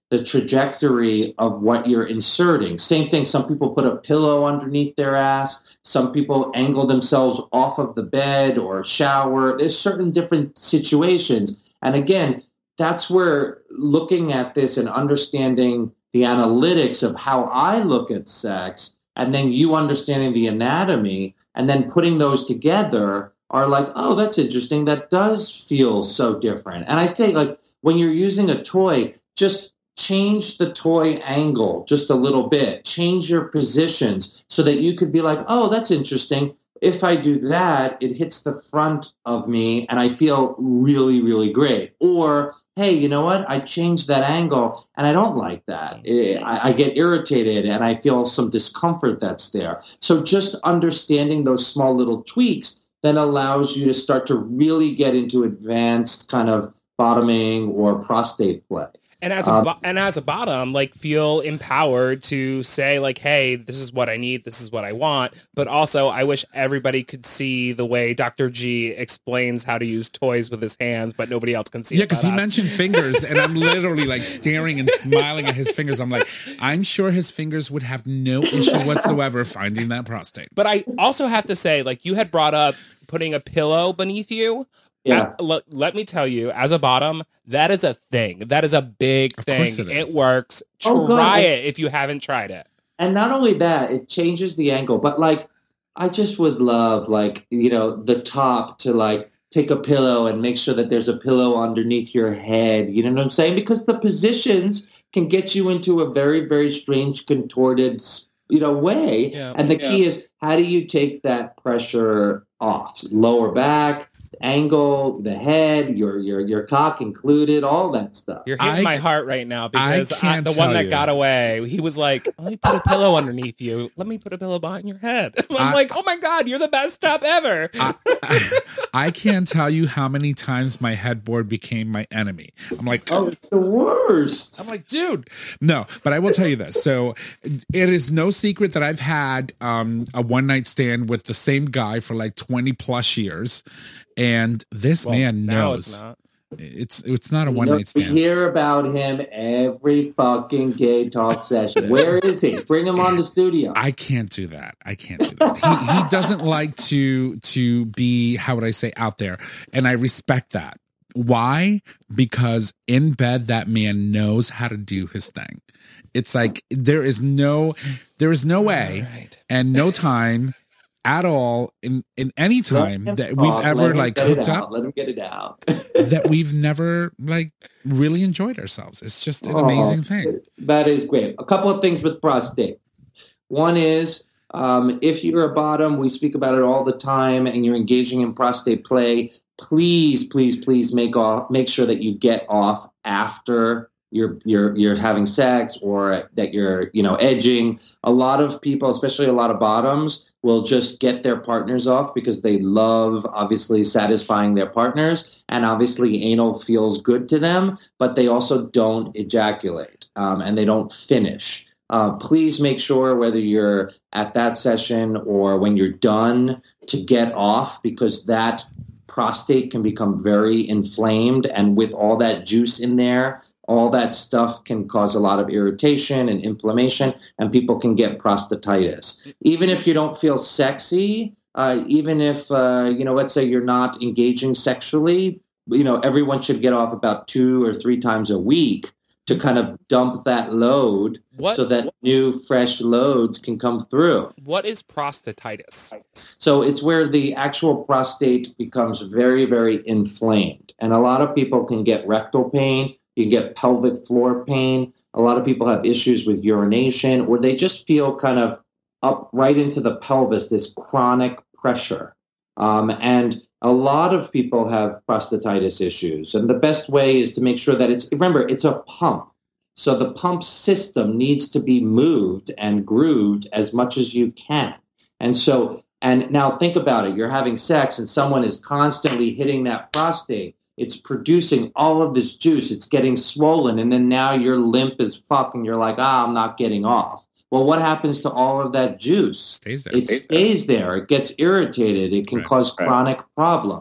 the trajectory of what you're inserting. Same thing. Some people put a pillow underneath their ass. Some people angle themselves off of the bed or shower. There's certain different situations. And again, that's where looking at this and understanding the analytics of how I look at sex, and then you understanding the anatomy, and then putting those together are like, oh, that's interesting. That does feel so different. And I say, like, when you're using a toy, just change the toy angle just a little bit. Change your positions so that you could be like, oh, that's interesting. If I do that, it hits the front of me and I feel really, really great. Or, hey, you know what? I changed that angle and I don't like that. I, I get irritated and I feel some discomfort that's there. So just understanding those small little tweaks then allows you to start to really get into advanced kind of bottoming or prostate play. And as a Um, bo- and as a bottom, like, feel empowered to say, like, hey, this is what I need, this is what I want. But also, I wish everybody could see the way Doctor G explains how to use toys with his hands, but nobody else can see. Yeah, it because but he us. mentioned fingers, and I'm literally like staring and smiling at his fingers. I'm like, I'm sure his fingers would have no issue whatsoever finding that prostate. But I also have to say, like, you had brought up putting a pillow beneath you. Yeah. Uh, let, let me tell you, as a bottom, that is a thing. That is a big Of thing. course it It, is. works. Oh, God. Try it if you haven't tried it. And not only that, it changes the angle, but like, I just would love, like, you know, the top to like take a pillow and make sure that there's a pillow underneath your head. You know what I'm saying? Because the positions can get you into a very, very strange, contorted, you know, way. Yeah. And the key is, how do you take that pressure off? Lower back, angle, the head, your your your cock included, all that stuff. You're hitting I- my heart right now because I I can't the one tell that you. got away, he was like, let me put a pillow underneath you. Let me put a pillow behind your head. I'm I- like, oh my God, you're the best top ever. I, I, I can't tell you how many times my headboard became my enemy. I'm like, Oh, it's the worst. I'm like, dude, no, but I will tell you this. So it is no secret that I've had um, a one night stand with the same guy for like twenty plus years. And this Well, man now knows it's not. it's it's not a You one know, night we stand. hear about him every fucking gay talk session. Where is he? Bring him on the studio. I can't do that. I can't do that. He, he doesn't like to to be, how would I say, out there, and I respect that. Why? Because in bed, that man knows how to do his thing. It's like there is no there is no way Right. and no time at all in in any time Let him that we've talk. ever Let him like get it hooked out. up Let him get it out. that we've never like really enjoyed ourselves. It's just an Oh, amazing thing. That is great. A couple of things with prostate. One is, um, if you're a bottom, we speak about it all the time, and you're engaging in prostate play, please, please, please make off, make sure that you get off after you're you're you're having sex, or that you're, you know, edging. A lot of people, especially a lot of bottoms, will just get their partners off because they love, obviously, satisfying their partners, and obviously anal feels good to them, but they also don't ejaculate, um, and they don't finish. Uh, please make sure, whether you're at that session or when you're done, to get off, because that prostate can become very inflamed, and with all that juice in there, all that stuff can cause a lot of irritation and inflammation, and people can get prostatitis. Even if you don't feel sexy, uh, even if, uh, you know, let's say you're not engaging sexually, you know, everyone should get off about two or three times a week to kind of dump that load What- so that new, fresh loads can come through. What is prostatitis? So it's where the actual prostate becomes very, very inflamed. And a lot of people can get rectal pain. You can get pelvic floor pain. A lot of people have issues with urination, or they just feel kind of up right into the pelvis, this chronic pressure. Um, and a lot of people have prostatitis issues. And the best way is to make sure that it's, remember, it's a pump. So the pump system needs to be moved and grooved as much as you can. And so, and now think about it. You're having sex and someone is constantly hitting that prostate. It's producing all of this juice. It's getting swollen. And then now you're limp as fuck and you're like, ah, I'm not getting off. Well, what happens to all of that juice? Stays there. It stays there. It gets irritated. It can Right. cause Right. chronic problems.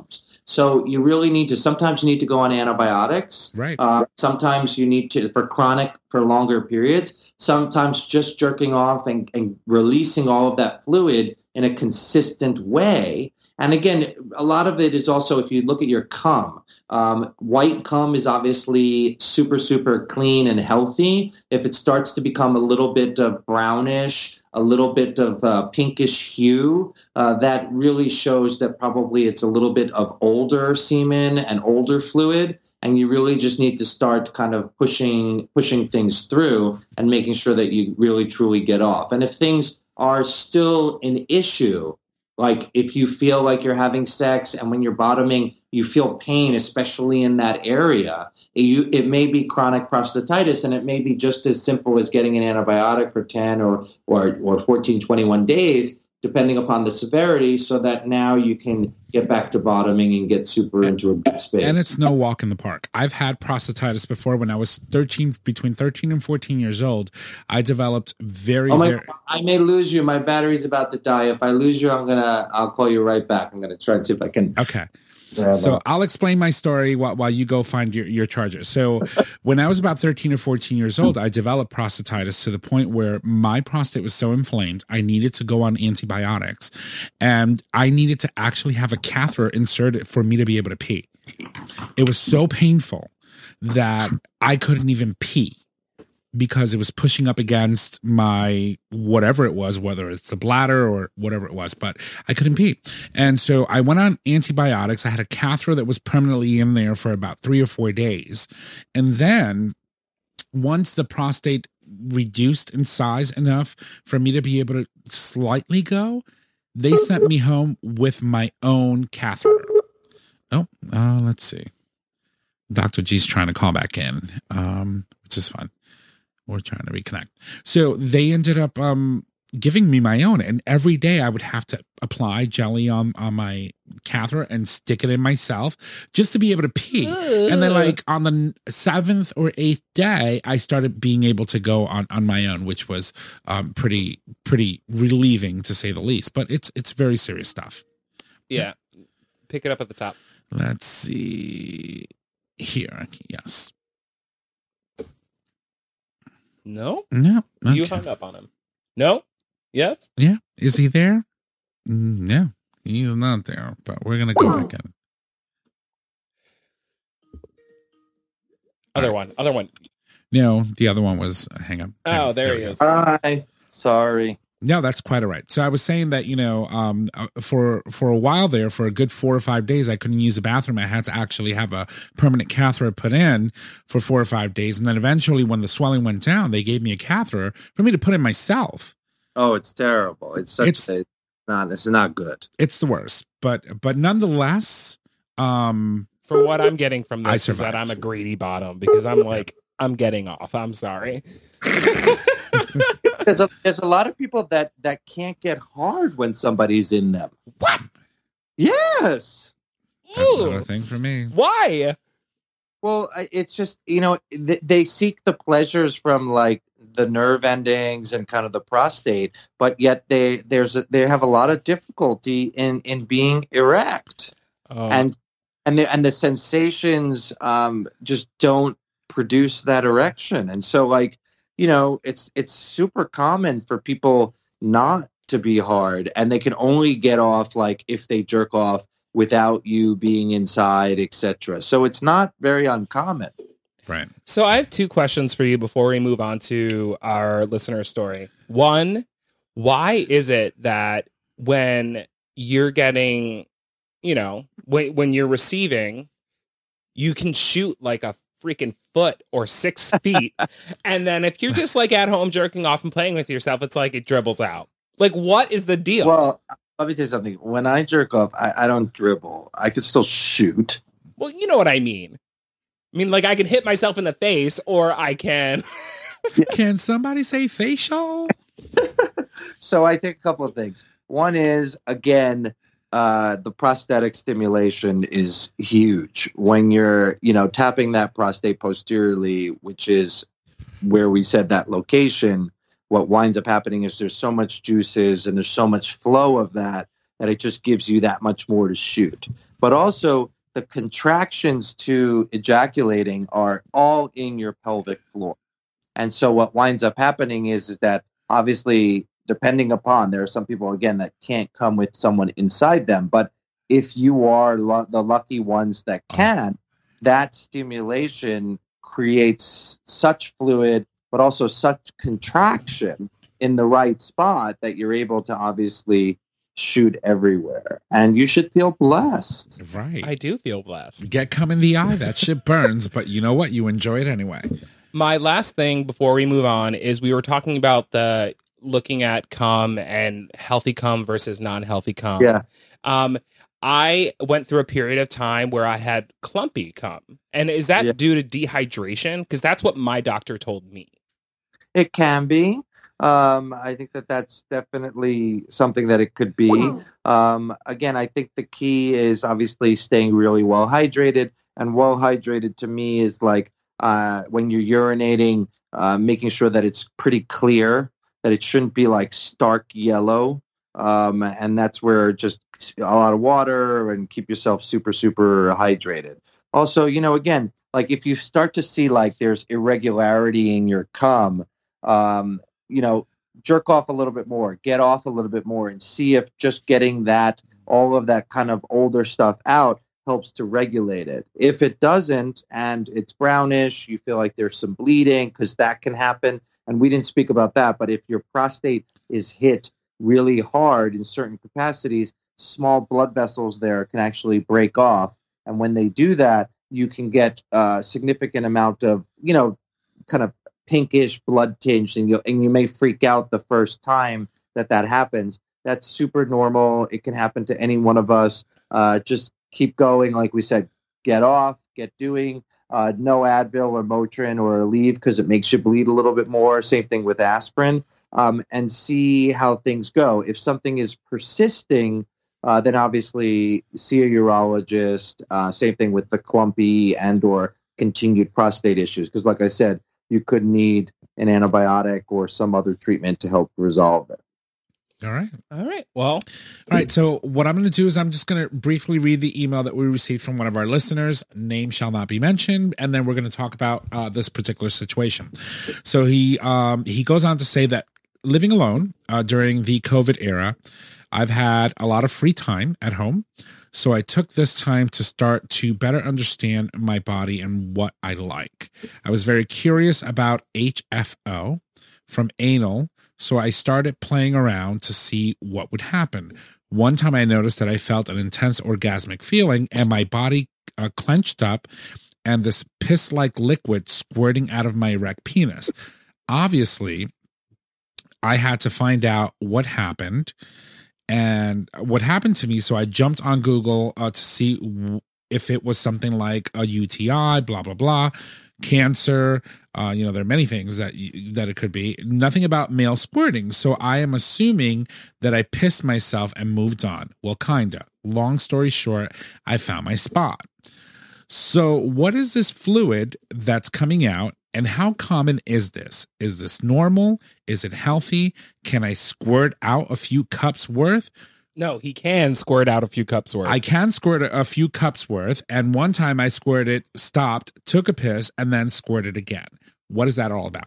So you really need to, sometimes you need to go on antibiotics. Right. Uh, sometimes you need to, for chronic, for longer periods, sometimes just jerking off and, and releasing all of that fluid in a consistent way. And again, a lot of it is also, if you look at your cum, um, white cum is obviously super, super clean and healthy. If it starts to become a little bit of brownish, a little bit of uh, pinkish hue, uh, that really shows that probably it's a little bit of older semen and older fluid. And you really just need to start kind of pushing pushing things through and making sure that you really, truly get off. And if things are still an issue, like if you feel like you're having sex and when you're bottoming, you feel pain, especially in that area, you, it may be chronic prostatitis, and it may be just as simple as getting an antibiotic for ten or, or, or fourteen, twenty-one days, depending upon the severity, so that now you can get back to bottoming and get super into a good space. And it's no walk in the park. I've had prostatitis before. When I was thirteen, between thirteen and fourteen years old, I developed very, oh my very... God, I may lose you. My battery's about to die. If I lose you, I'm gonna, I'll call you right back. I'm gonna try and see if I can. Okay. So I'll explain my story while, while you go find your, your charger. So when I was about thirteen or fourteen years old, I developed prostatitis to the point where my prostate was so inflamed, I needed to go on antibiotics, and I needed to actually have a catheter inserted for me to be able to pee. It was so painful that I couldn't even pee because it was pushing up against my whatever it was, whether it's the bladder or whatever it was, but I couldn't pee. And so I went on antibiotics. I had a catheter that was permanently in there for about three or four days. And then once the prostate reduced in size enough for me to be able to slightly go, they sent me home with my own catheter. Oh, uh, let's see. Doctor G's trying to call back in, um, which is fun. We're trying to reconnect. So they ended up um, giving me my own. And every day I would have to apply jelly on, on my catheter and stick it in myself just to be able to pee. Ugh. And then like on the seventh or eighth day, I started being able to go on, on my own, which was um, pretty, pretty relieving to say the least. But it's, it's very serious stuff. Yeah. Pick it up at the top. Let's see here. Yes. No? No. Okay. You hung up on him. No? Yes? Yeah. Is he there? No, he's not there, but we're going to go back in. Other one. Other one. No, the other one was uh, hang up. Oh, there, there he is. Hi. Sorry. No, that's quite all right. So I was saying that, you know, um, for for a while there, for a good four or five days, I couldn't use the bathroom. I had to actually have a permanent catheter put in for four or five days. And then eventually when the swelling went down, they gave me a catheter for me to put in myself. Oh, it's terrible. It's such It's- a, not, it's not good. It's the worst. But but nonetheless, um, From what I'm getting from I this is that survived. I'm a greedy bottom because I'm like, I'm getting off. I'm sorry. There's a, there's a lot of people that, that can't get hard when somebody's in them. What? Yes. that's Ooh. not a thing for me. Why? Well, I- it's just, you know, th- they seek the pleasures from like the nerve endings and kind of the prostate, but yet they there's a, they have a lot of difficulty in, in being erect. Oh. and and the and the sensations um, just don't produce that erection, and so like you know it's it's super common for people not to be hard, and they can only get off like if they jerk off without you being inside, et cetera. So it's not very uncommon. Right. So I have two questions for you before we move on to our listener story. One, why is it that when you're getting, you know, when when you're receiving, you can shoot like a freaking foot or six feet, and then if you're just like at home jerking off and playing with yourself, it's like it dribbles out. Like, what is the deal? Well, let me tell you something. When I jerk off, I, I don't dribble. I could still shoot. Well, you know what I mean. I mean, like I can hit myself in the face, or I can. Can somebody say facial? So I think a couple of things. One is, again, uh, the prostatic stimulation is huge. When you're, you know, tapping that prostate posteriorly, which is where we said that location, what winds up happening is there's so much juices and there's so much flow of that that it just gives you that much more to shoot. but also the contractions to ejaculating are all in your pelvic floor. And so what winds up happening is, is that obviously, depending upon, there are some people, again, that can't come with someone inside them. But if you are lo- the lucky ones that can, that stimulation creates such fluid, but also such contraction in the right spot that you're able to obviously shoot everywhere. And you should feel blessed. Right. I do feel blessed. Get cum in the eye. That shit burns, but you know what? You enjoy it anyway. My last thing before we move on is we were talking about the looking at cum and healthy cum versus non-healthy cum. Yeah. Um, I went through a period of time where I had clumpy cum. And is that Yeah. due to dehydration? Because that's what my doctor told me. It can be. Um, I think that that's definitely something that it could be. Um, again, I think the key is obviously staying really well hydrated. And well hydrated to me is like uh, when you're urinating, uh, making sure that it's pretty clear, that it shouldn't be like stark yellow. Um, and that's where just a lot of water and keep yourself super, super hydrated. Also, you know, again, like if you start to see like there's irregularity in your cum, um, you know, jerk off a little bit more, get off a little bit more, and see if just getting that, all of that kind of older stuff out helps to regulate it. If it doesn't, and it's brownish, you feel like there's some bleeding, because that can happen. And we didn't speak about that, but if your prostate is hit really hard in certain capacities, small blood vessels there can actually break off. And when they do that, you can get a significant amount of, you know, kind of pinkish blood tinge, and you and you may freak out the first time that that happens. That's super normal. It can happen to any one of us. Uh, just keep going, like we said. Get off, get doing. Uh, no Advil or Motrin or Aleve because it makes you bleed a little bit more. Same thing with aspirin, um, and see how things go. If something is persisting, uh, then obviously see a urologist. Uh, same thing with the clumpy and or continued prostate issues, because like I said, you could need an antibiotic or some other treatment to help resolve it. All right. All right. Well, All right. So what I'm going to do is I'm just going to briefly read the email that we received from one of our listeners. Name shall not be mentioned. And then we're going to talk about uh, this particular situation. So he, um, he goes on to say that living alone uh, during the COVID era, I've had a lot of free time at home. So I took this time to start to better understand my body and what I like. I was very curious about H F O from anal, so I started playing around to see what would happen. One time I noticed that I felt an intense orgasmic feeling and my body uh, clenched up and this piss-like liquid squirting out of my erect penis. Obviously, I had to find out what happened and what happened to me. So I jumped on Google uh, to see w- if it was something like a U T I, blah, blah, blah, cancer. Uh, you know, there are many things that you, that it could be. Nothing about male squirting. So I am assuming that I pissed myself and moved on. Well, kinda. Long story short, I found my spot. So what is this fluid that's coming out? And how common is this? Is this normal? Is it healthy? Can I squirt out a few cups worth? no, he can squirt out a few cups worth. I can squirt a, a few cups worth. And one time I squirted, stopped, took a piss, and then squirted again. What is that all about?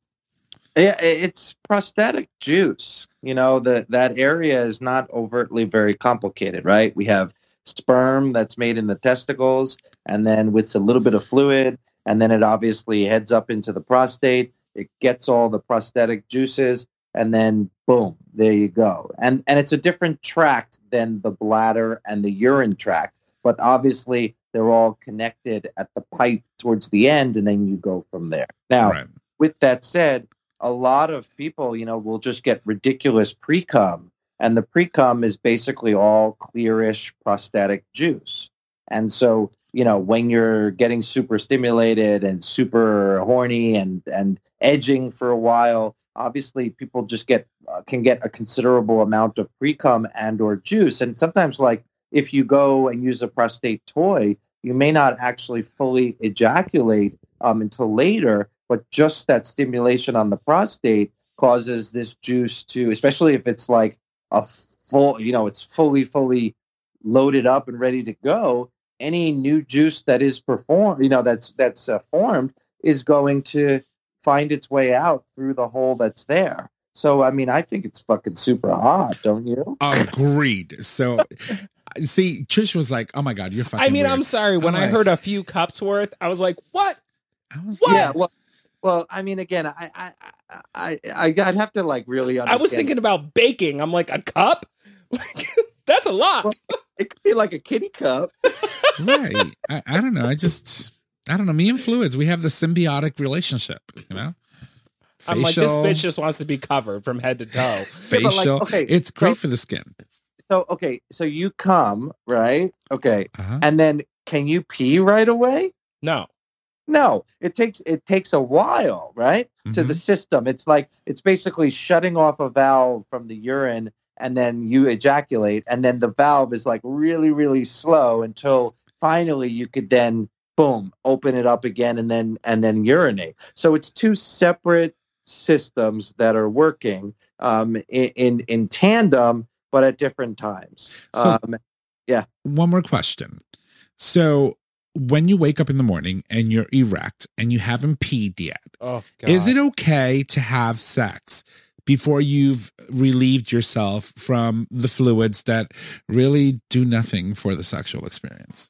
Yeah, it's prostatic juice. You know, the, that area is not overtly very complicated, right? We have sperm that's made in the testicles, and then with a little bit of fluid, and then it obviously heads up into the prostate. It gets all the prostatic juices, and then boom, there you go. And and it's a different tract than the bladder and the urine tract, but obviously they're all connected at the pipe towards the end, and then you go from there. Now, Right. with that said, a lot of people, you know, will just get ridiculous pre-cum, and the pre-cum is basically all clearish prostatic juice. And so, you know, when you're getting super stimulated and super horny and and edging for a while, obviously people just get uh, can get a considerable amount of pre-cum and or juice. And sometimes, like, if you go and use a prostate toy, you may not actually fully ejaculate um, until later, but just that stimulation on the prostate causes this juice to, especially if it's like a full, you know, it's fully, fully loaded up and ready to go, any new juice that is performed, you know, that's that's uh, formed is going to find its way out through the hole that's there. So, I mean, I think it's fucking super hot, don't you? Agreed. So, see, Trish was like, "Oh my god, you're fucking." I mean, weird. I'm sorry. When I'm I like- heard a few cups worth, I was like, "What?" I was, What? Yeah. Well, well, I mean, again, I, I, I, I, I'd have to like really understand. I was thinking about baking. I'm like, a cup? Like, that's a lot. Well, it could be like a kitty cup. right. I, I don't know. I just, I don't know. Me and fluids, we have the symbiotic relationship. You know, I'm like, this bitch just wants to be covered from head to toe. Yeah, facial. but, like, okay, it's great so- for the skin. So, okay, so you come, right? Okay, Uh-huh. and then can you pee right away? No. No, it takes it takes a while, right? To the Mhm. system. It's like it's basically shutting off a valve from the urine, and then you ejaculate, and then the valve is like really, really slow until finally you could then boom open it up again, and then and then urinate. So it's two separate systems that are working um, in, in in tandem, but at different times. So- um, One more question. So, when you wake up in the morning and you're erect and you haven't peed yet, Oh, God. is it okay to have sex before you've relieved yourself from the fluids that really do nothing for the sexual experience?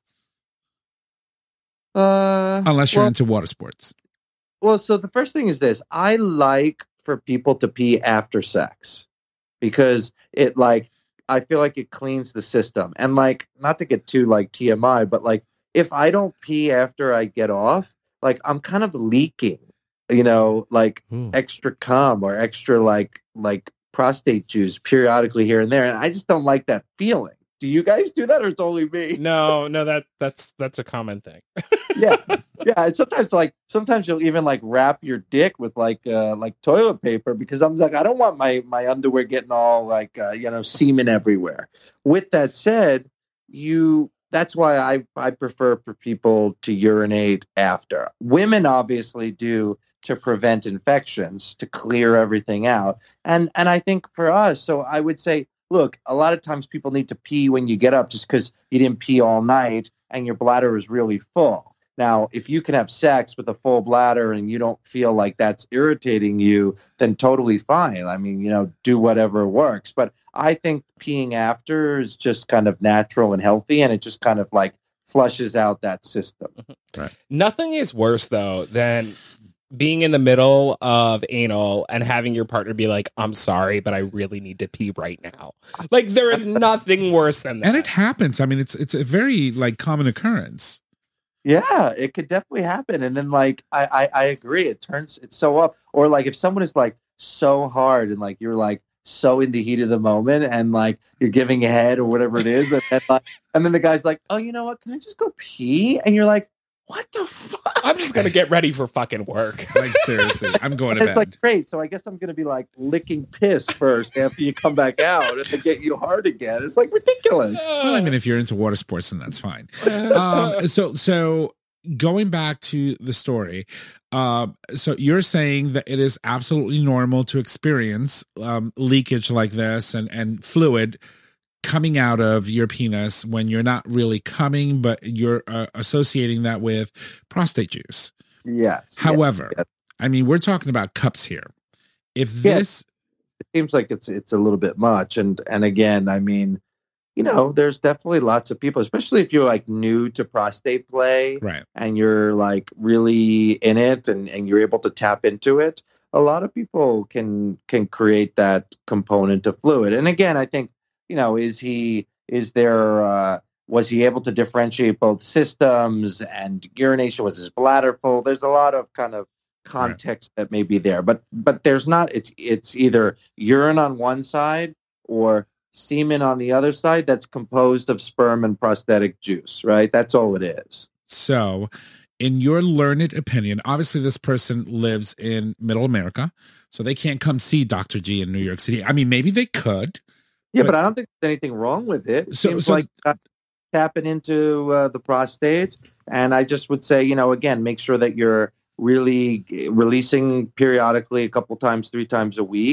uh, Unless you're well, into water sports. Well, so the first thing is this. I like for people to pee after sex because it like I feel like it cleans the system. And like not to get too like T M I, but like if I don't pee after I get off, like I'm kind of leaking, you know, like Ooh. extra cum or extra like like prostate juice periodically here and there. And I just don't like that feeling. Do you guys do that or it's only me? No, no, that that's that's a common thing. yeah yeah and sometimes like sometimes you'll even like wrap your dick with like uh like toilet paper because I'm like I don't want my my underwear getting all like uh, you know semen everywhere. With that said, you that's why I I prefer for people to urinate after. Women obviously do to prevent infections, to clear everything out. And and I think for us, so I would say, look, a lot of times people need to pee when you get up just because you didn't pee all night and your bladder is really full. Now, if you can have sex with a full bladder and you don't feel like that's irritating you, then totally fine. I mean, you know, do whatever works. But I think peeing after is just kind of natural and healthy, and it just kind of like flushes out that system. Nothing is worse though than being in the middle of anal and having your partner be like, "I'm sorry, but I really need to pee right now." Like there is nothing worse than that. And it happens. I mean, it's it's a very like common occurrence. Yeah, it could definitely happen. And then like I, I, I agree. It turns it's so up. Or like if someone is like so hard and like you're like so in the heat of the moment and like you're giving a head or whatever it is, and then, like, and then the guy's like, "Oh, you know what? Can I just go pee?" And you're like, "What the fuck?" I'm just gonna get ready for fucking work. Like seriously, I'm going to And it's bed. like great. So I guess I'm gonna be like licking piss first after you come back out and then get you hard again. It's like ridiculous. Well, I mean, if you're into water sports, then that's fine. Um, so, so going back to the story, uh, so you're saying that it is absolutely normal to experience um, leakage like this and and fluid coming out of your penis when you're not really coming, but you're uh, associating that with prostate juice. Yes. However, yes. I mean, we're talking about cups here. If Yes. this, It seems like it's it's a little bit much. And and again, I mean, you know, there's definitely lots of people, especially if you're like new to prostate play right? and you're like really in it and, and you're able to tap into it. A lot of people can can create that component of fluid. And again, I think, you know, is he is there uh was he able to differentiate both systems and urination? Was his bladder full? There's a lot of kind of context that may be there, but but there's not. It's it's either urine on one side or semen on the other side that's composed of sperm and prostatic juice, right? That's all it is. So, in your learned opinion, obviously this person lives in Middle America, so they can't come see Doctor G in New York City. I mean, maybe they could. Yeah, But- but, I don't think there's anything wrong with it. It So- seems so- like uh, tapping into uh, the prostate. And I just would say, you know, again, make sure that you're really releasing periodically a couple times, three times a week.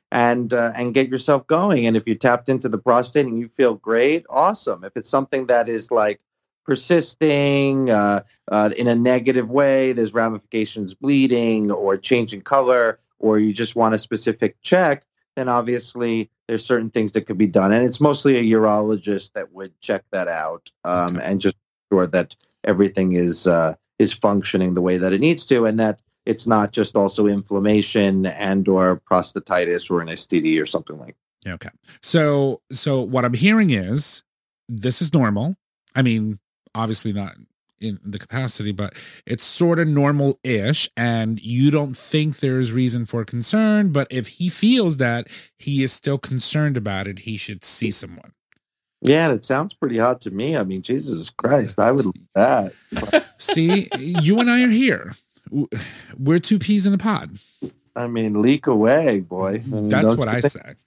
and uh, and get yourself going. And if you tapped into the prostate and you feel great, awesome. If it's something that is like persisting uh, uh, in a negative way, there's ramifications, bleeding or changing color, or you just want a specific check, then obviously there's certain things that could be done. And it's mostly a urologist that would check that out um, Okay. and just ensure that everything is uh, is functioning the way that it needs to, and that it's not just also inflammation and or prostatitis or an S T D or something like that. Okay. So, so what I'm hearing is this is normal. I mean, obviously not in the capacity, but it's sort of normal-ish, and you don't think there's reason for concern, but if he feels that he is still concerned about it, he should see someone. Yeah, and it sounds pretty hot to me. I mean, Jesus Christ, I would love that. See, you and I are here. We're two peas in a pod. I mean, leak away, boy. I mean, That's don't what you I think- say.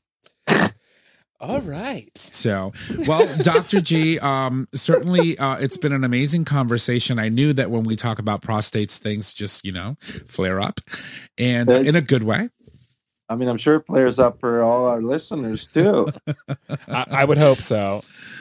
All right. So, well, Doctor G, um, certainly uh, it's been an amazing conversation. I knew that when we talk about prostates, things just, you know, flare up, and uh, in a good way. I mean, I'm sure it flares up for all our listeners too. I, I would hope so.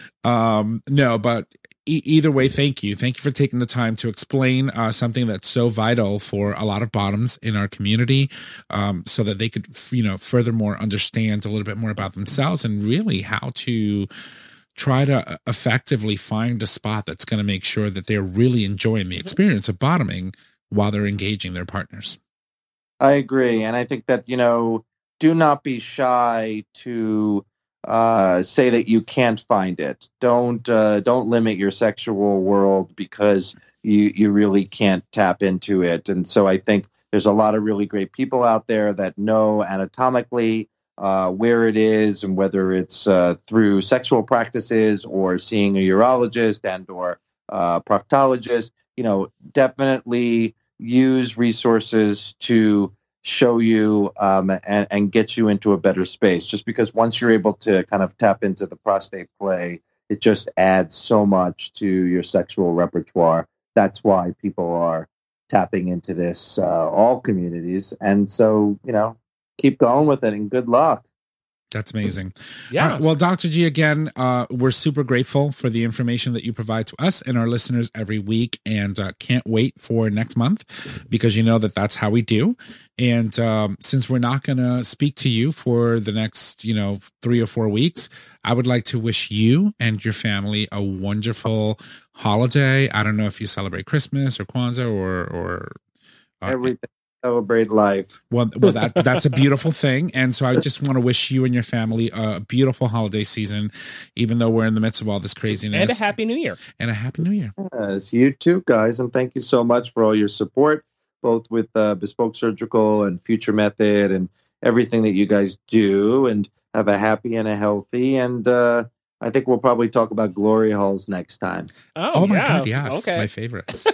Um, no, but e- either way, thank you. Thank you for taking the time to explain uh, something that's so vital for a lot of bottoms in our community, um, so that they could, you know, furthermore understand a little bit more about themselves and really how to try to effectively find a spot that's going to make sure that they're really enjoying the experience of bottoming while they're engaging their partners. I agree. And I think that, you know, do not be shy to uh, say that you can't find it. Don't uh, don't limit your sexual world because you, you really can't tap into it. And so I think there's a lot of really great people out there that know anatomically uh, where it is, and whether it's uh, through sexual practices or seeing a urologist and or uh, proctologist, you know, definitely use resources to show you um, and, and get you into a better space. Just because once you're able to kind of tap into the prostate play, it just adds so much to your sexual repertoire. That's why people are tapping into this, uh, all communities. And so, you know, keep going with it and good luck. That's amazing. Yeah. All right, well, Doctor G, again, uh, we're super grateful for the information that you provide to us and our listeners every week, and uh, can't wait for next month, because you know that that's how we do. And um, since we're not going to speak to you for the next, you know, three or four weeks, I would like to wish you and your family a wonderful holiday. I don't know if you celebrate Christmas or Kwanzaa or or uh, Everything. Celebrate life. Well, well, that that's a beautiful thing, and so I just want to wish you and your family a beautiful holiday season, even though we're in the midst of all this craziness. And a happy new year. And a happy new year. Yes, you too, guys, and thank you so much for all your support, both with uh, Bespoke Surgical and Future Method and everything that you guys do. And have a happy and a healthy. And uh, I think we'll probably talk about glory holes next time. Oh, Oh my yeah. God, yes, Okay. my favorites.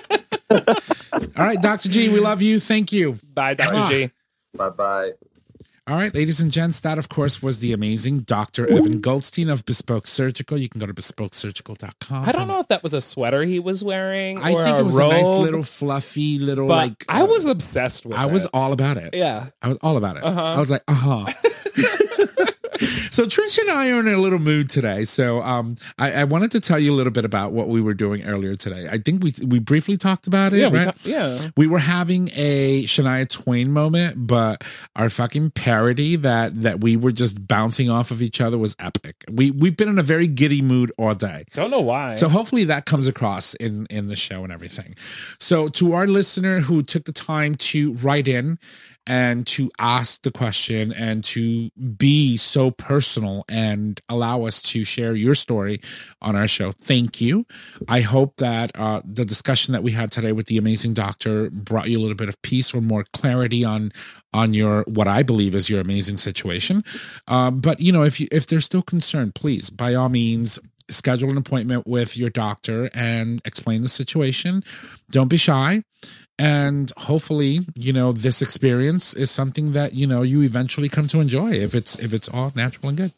All right, Doctor G, we love you. Thank you. Bye, Doctor Ah. G. Bye bye. All right, ladies and gents, that of course was the amazing Doctor Evan Goldstein of Bespoke Surgical. You can go to bespoke surgical dot com. I don't know if that was a sweater he was wearing. I or think a it was robe, a nice little fluffy little but like. I uh, was obsessed with I it. was all about it. Yeah. I was all about it. Uh-huh. I was like, uh huh. So Trish and I are in a little mood today. So um, I, I wanted to tell you a little bit about what we were doing earlier today. I think we we briefly talked about it. Yeah, we right? ta- yeah. We were having a Shania Twain moment, but our fucking parody that that we were just bouncing off of each other was epic. We we've been in a very giddy mood all day. Don't know why. So hopefully that comes across in in the show and everything. So to our listener who took the time to write in and to ask the question and to be so personal and allow us to share your story on our show, thank you. I hope that uh, the discussion that we had today with the amazing doctor brought you a little bit of peace or more clarity on on your what I believe is your amazing situation. Um, but you know, if you if they're still concerned, please by all means schedule an appointment with your doctor and explain the situation. Don't be shy. And hopefully, you know, this experience is something that, you know, you eventually come to enjoy if it's if it's all natural and good.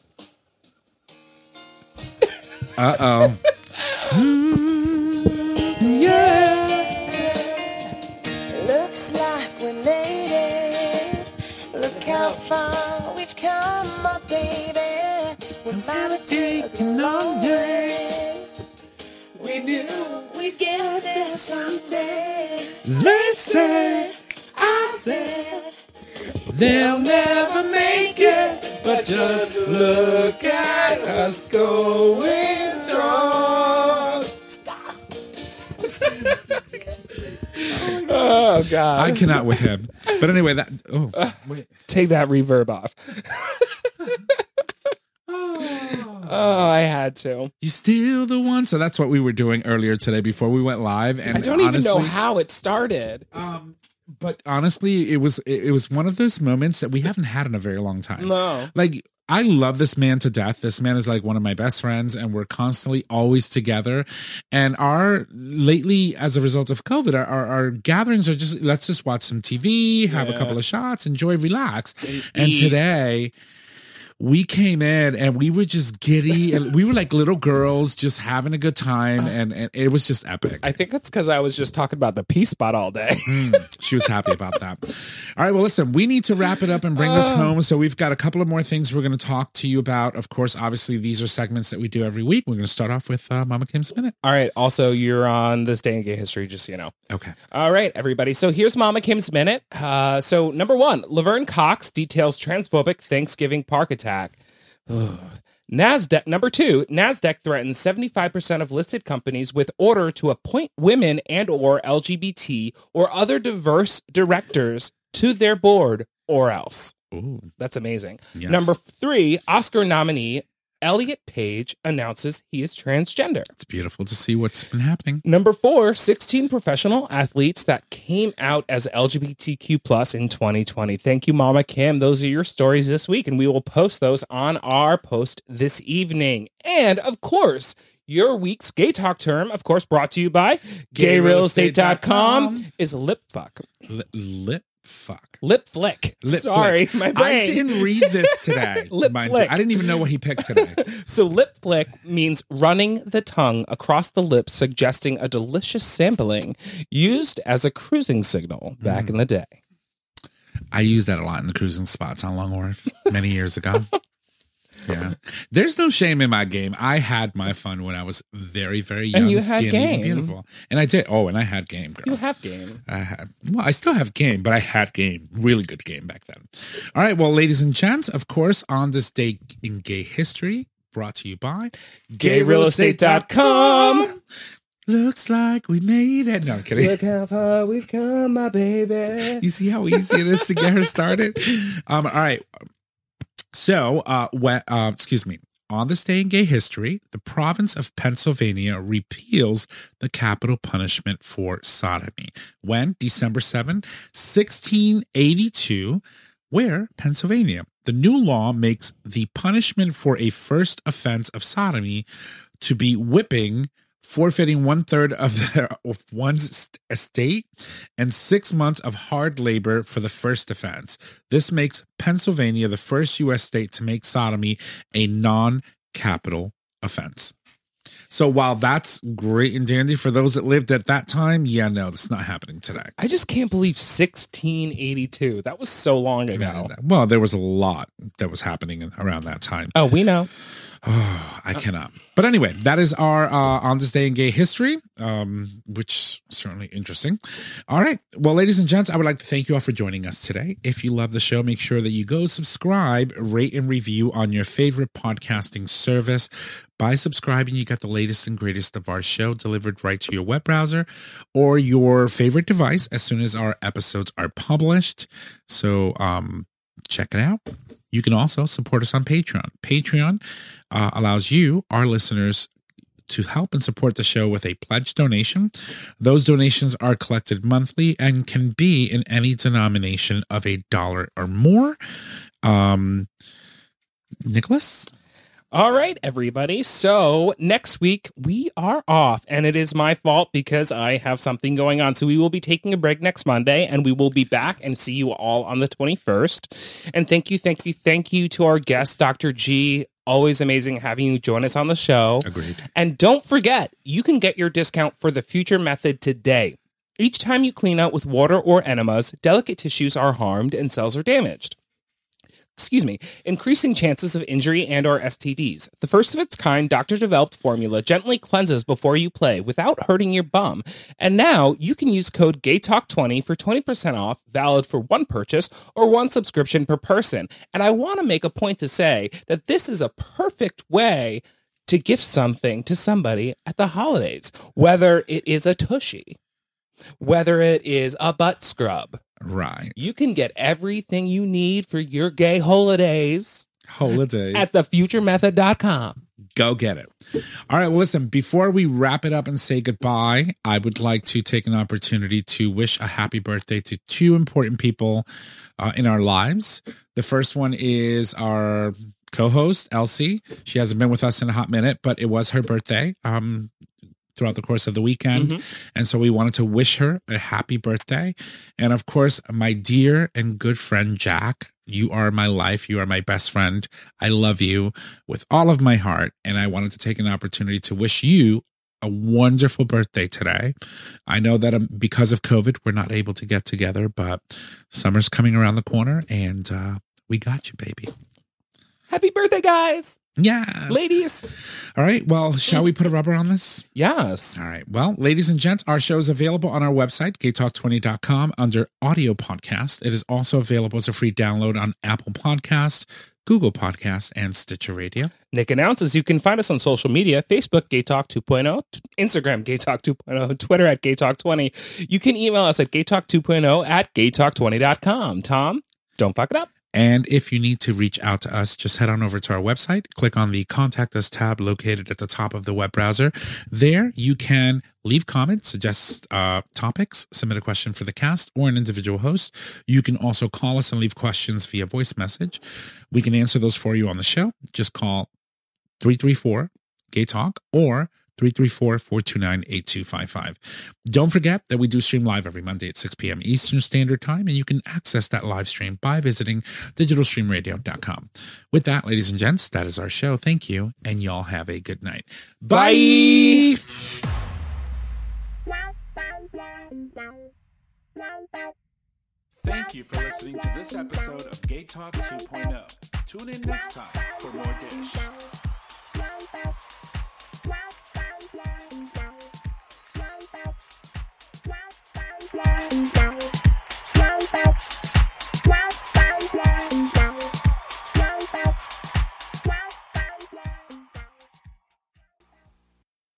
Uh-oh. Looks like we made it. Look how far we've take a long day. We knew we'd get there someday. They say, I said, they'll never make it, but just look at us going strong. Stop. Oh God! I cannot with him. But anyway, that oh wait. Take that reverb off. Oh, I had to. You still the one. So that's what we were doing earlier today before we went live. And I don't honestly, even know how it started. Um, but honestly, it was it was one of those moments that we haven't had in a very long time. No. Like, I love this man to death. This man is like one of my best friends, and we're constantly always together. And our lately, as a result of COVID, our, our, our gatherings are just, let's just watch some T V, have Yeah. a couple of shots, enjoy, relax. Eat. And today, we came in and we were just giddy, and we were like little girls just having a good time, and, and it was just epic. I think it's because I was just talking about the P spot all day. Mm, she was happy about that. All right, well, listen, we need to wrap it up and bring this home. So we've got a couple of more things we're going to talk to you about. Of course, obviously, these are segments that we do every week. We're going to start off with uh, Mama Kim's Minute. All right. Also, you're on This Day in Gay History, just so you know. Okay. All right, everybody. So here's Mama Kim's Minute. Uh, so number one, Laverne Cox details transphobic Thanksgiving park attack. NASDAQ, number two, NASDAQ threatens seventy-five percent of listed companies with order to appoint women and or L G B T or other diverse directors to their board or else. Ooh. That's amazing. Yes. Number three, Oscar nominee Elliot Page announces he is transgender. It's beautiful to see what's been happening. Number four, sixteen professional athletes that came out as L G B T Q plus in twenty twenty. Thank you, Mama Kim. Those are your stories this week, and we will post those on our post this evening. And, of course, your week's Gay Talk term, of course, brought to you by gay real estate dot com, is lip fuck. Li- lip fuck. Lip flick. Lip Sorry, flick. my brain. I didn't read this today. Lip mind flick. You. I didn't even know what he picked today. So lip flick means running the tongue across the lips, suggesting a delicious sampling used as a cruising signal back mm. in the day. I used that a lot in the cruising spots on Long Wharf many years ago. Yeah. There's no shame in my game. I had my fun when I was very, very young, and you had skinny, game. and beautiful. And I did. Oh, and I had game, girl. You have game. I had. Well, I still have game, but I had game. Really good game back then. All right. Well, ladies and gents, of course, on this day in gay history, brought to you by gay real estate dot com. Looks like we made it. No, I'm kidding. Look how far we've come, my baby. You see how easy it is to get her started? Um. All right. So, uh, when, uh, excuse me, on this day in gay history, the province of Pennsylvania repeals the capital punishment for sodomy. When? December seventh, sixteen eighty-two, where? Pennsylvania. The new law makes the punishment for a first offense of sodomy to be whipping, forfeiting one third of, the, of one's estate, and six months of hard labor for the first offense. This makes Pennsylvania the first U S state to make sodomy a non-capital offense. So while that's great and dandy for those that lived at that time, yeah, no, that's not happening today. I just can't believe sixteen eighty-two. That was so long ago. Well, there was a lot that was happening around that time. Oh, we know. Oh, I cannot. But anyway, that is our uh, On This Day in Gay History, um, which is certainly interesting. All right. Well, ladies and gents, I would like to thank you all for joining us today. If you love the show, make sure that you go subscribe, rate, and review on your favorite podcasting service. By subscribing, you get the latest and greatest of our show delivered right to your web browser or your favorite device as soon as our episodes are published. So um, check it out. You can also support us on Patreon. Patreon uh, allows you, our listeners, to help and support the show with a pledge donation. Those donations are collected monthly and can be in any denomination of a dollar or more. Um, Nicholas? All right, everybody. So next week we are off, and it is my fault because I have something going on. So we will be taking a break next Monday, and we will be back and see you all on the twenty-first. And thank you, thank you, thank you to our guest, Doctor G. Always amazing having you join us on the show. Agreed. And don't forget, you can get your discount for the Future Method today. Each time you clean out with water or enemas, delicate tissues are harmed and cells are damaged. excuse me, increasing chances of injury and or S T Ds. The first of its kind doctor-developed formula gently cleanses before you play without hurting your bum. And now you can use code gay talk twenty for twenty percent off, valid for one purchase or one subscription per person. And I want to make a point to say that this is a perfect way to gift something to somebody at the holidays, whether it is a tushy, whether it is a butt scrub. Right. You can get everything you need for your gay holidays Holidays. at the future method dot com. Go get it. All right. Well, listen, before we wrap it up and say goodbye, I would like to take an opportunity to wish a happy birthday to two important people uh, in our lives. The first one is our co-host, Elsie. She hasn't been with us in a hot minute, but it was her birthday um, throughout the course of the weekend. Mm-hmm. And so we wanted to wish her a happy birthday. And of course, my dear and good friend, Jack, you are my life. You are my best friend. I love you with all of my heart. And I wanted to take an opportunity to wish you a wonderful birthday today. I know that um, because of COVID, we're not able to get together, but summer's coming around the corner and uh, we got you, baby. Happy birthday, guys. Yes. Ladies. All right. Well, shall we put a rubber on this? Yes. All right. Well, ladies and gents, our show is available on our website, gay talk twenty dot com, under audio podcast. It is also available as a free download on Apple Podcasts, Google Podcasts, and Stitcher Radio. Nick announces you can find us on social media, Facebook, Gay Talk two point oh, Instagram, Gay Talk two point oh, Twitter at Gay Talk twenty. You can email us at gay talk two point oh at gay talk twenty dot com. Tom, don't fuck it up. And if you need to reach out to us, just head on over to our website, click on the Contact Us tab located at the top of the web browser. There you can leave comments, suggest uh, topics, submit a question for the cast or an individual host. You can also call us and leave questions via voice message. We can answer those for you on the show. Just call three three four, gay talk or three three four, four two nine, eight two five five. Don't forget that we do stream live every Monday at six p.m. Eastern Standard Time, and you can access that live stream by visiting digital stream radio dot com. With that, ladies and gents, that is our show. Thank you, and y'all have a good night. Bye! Thank you for listening to this episode of Gay Talk two point oh. Tune in next time for more dish. Wow.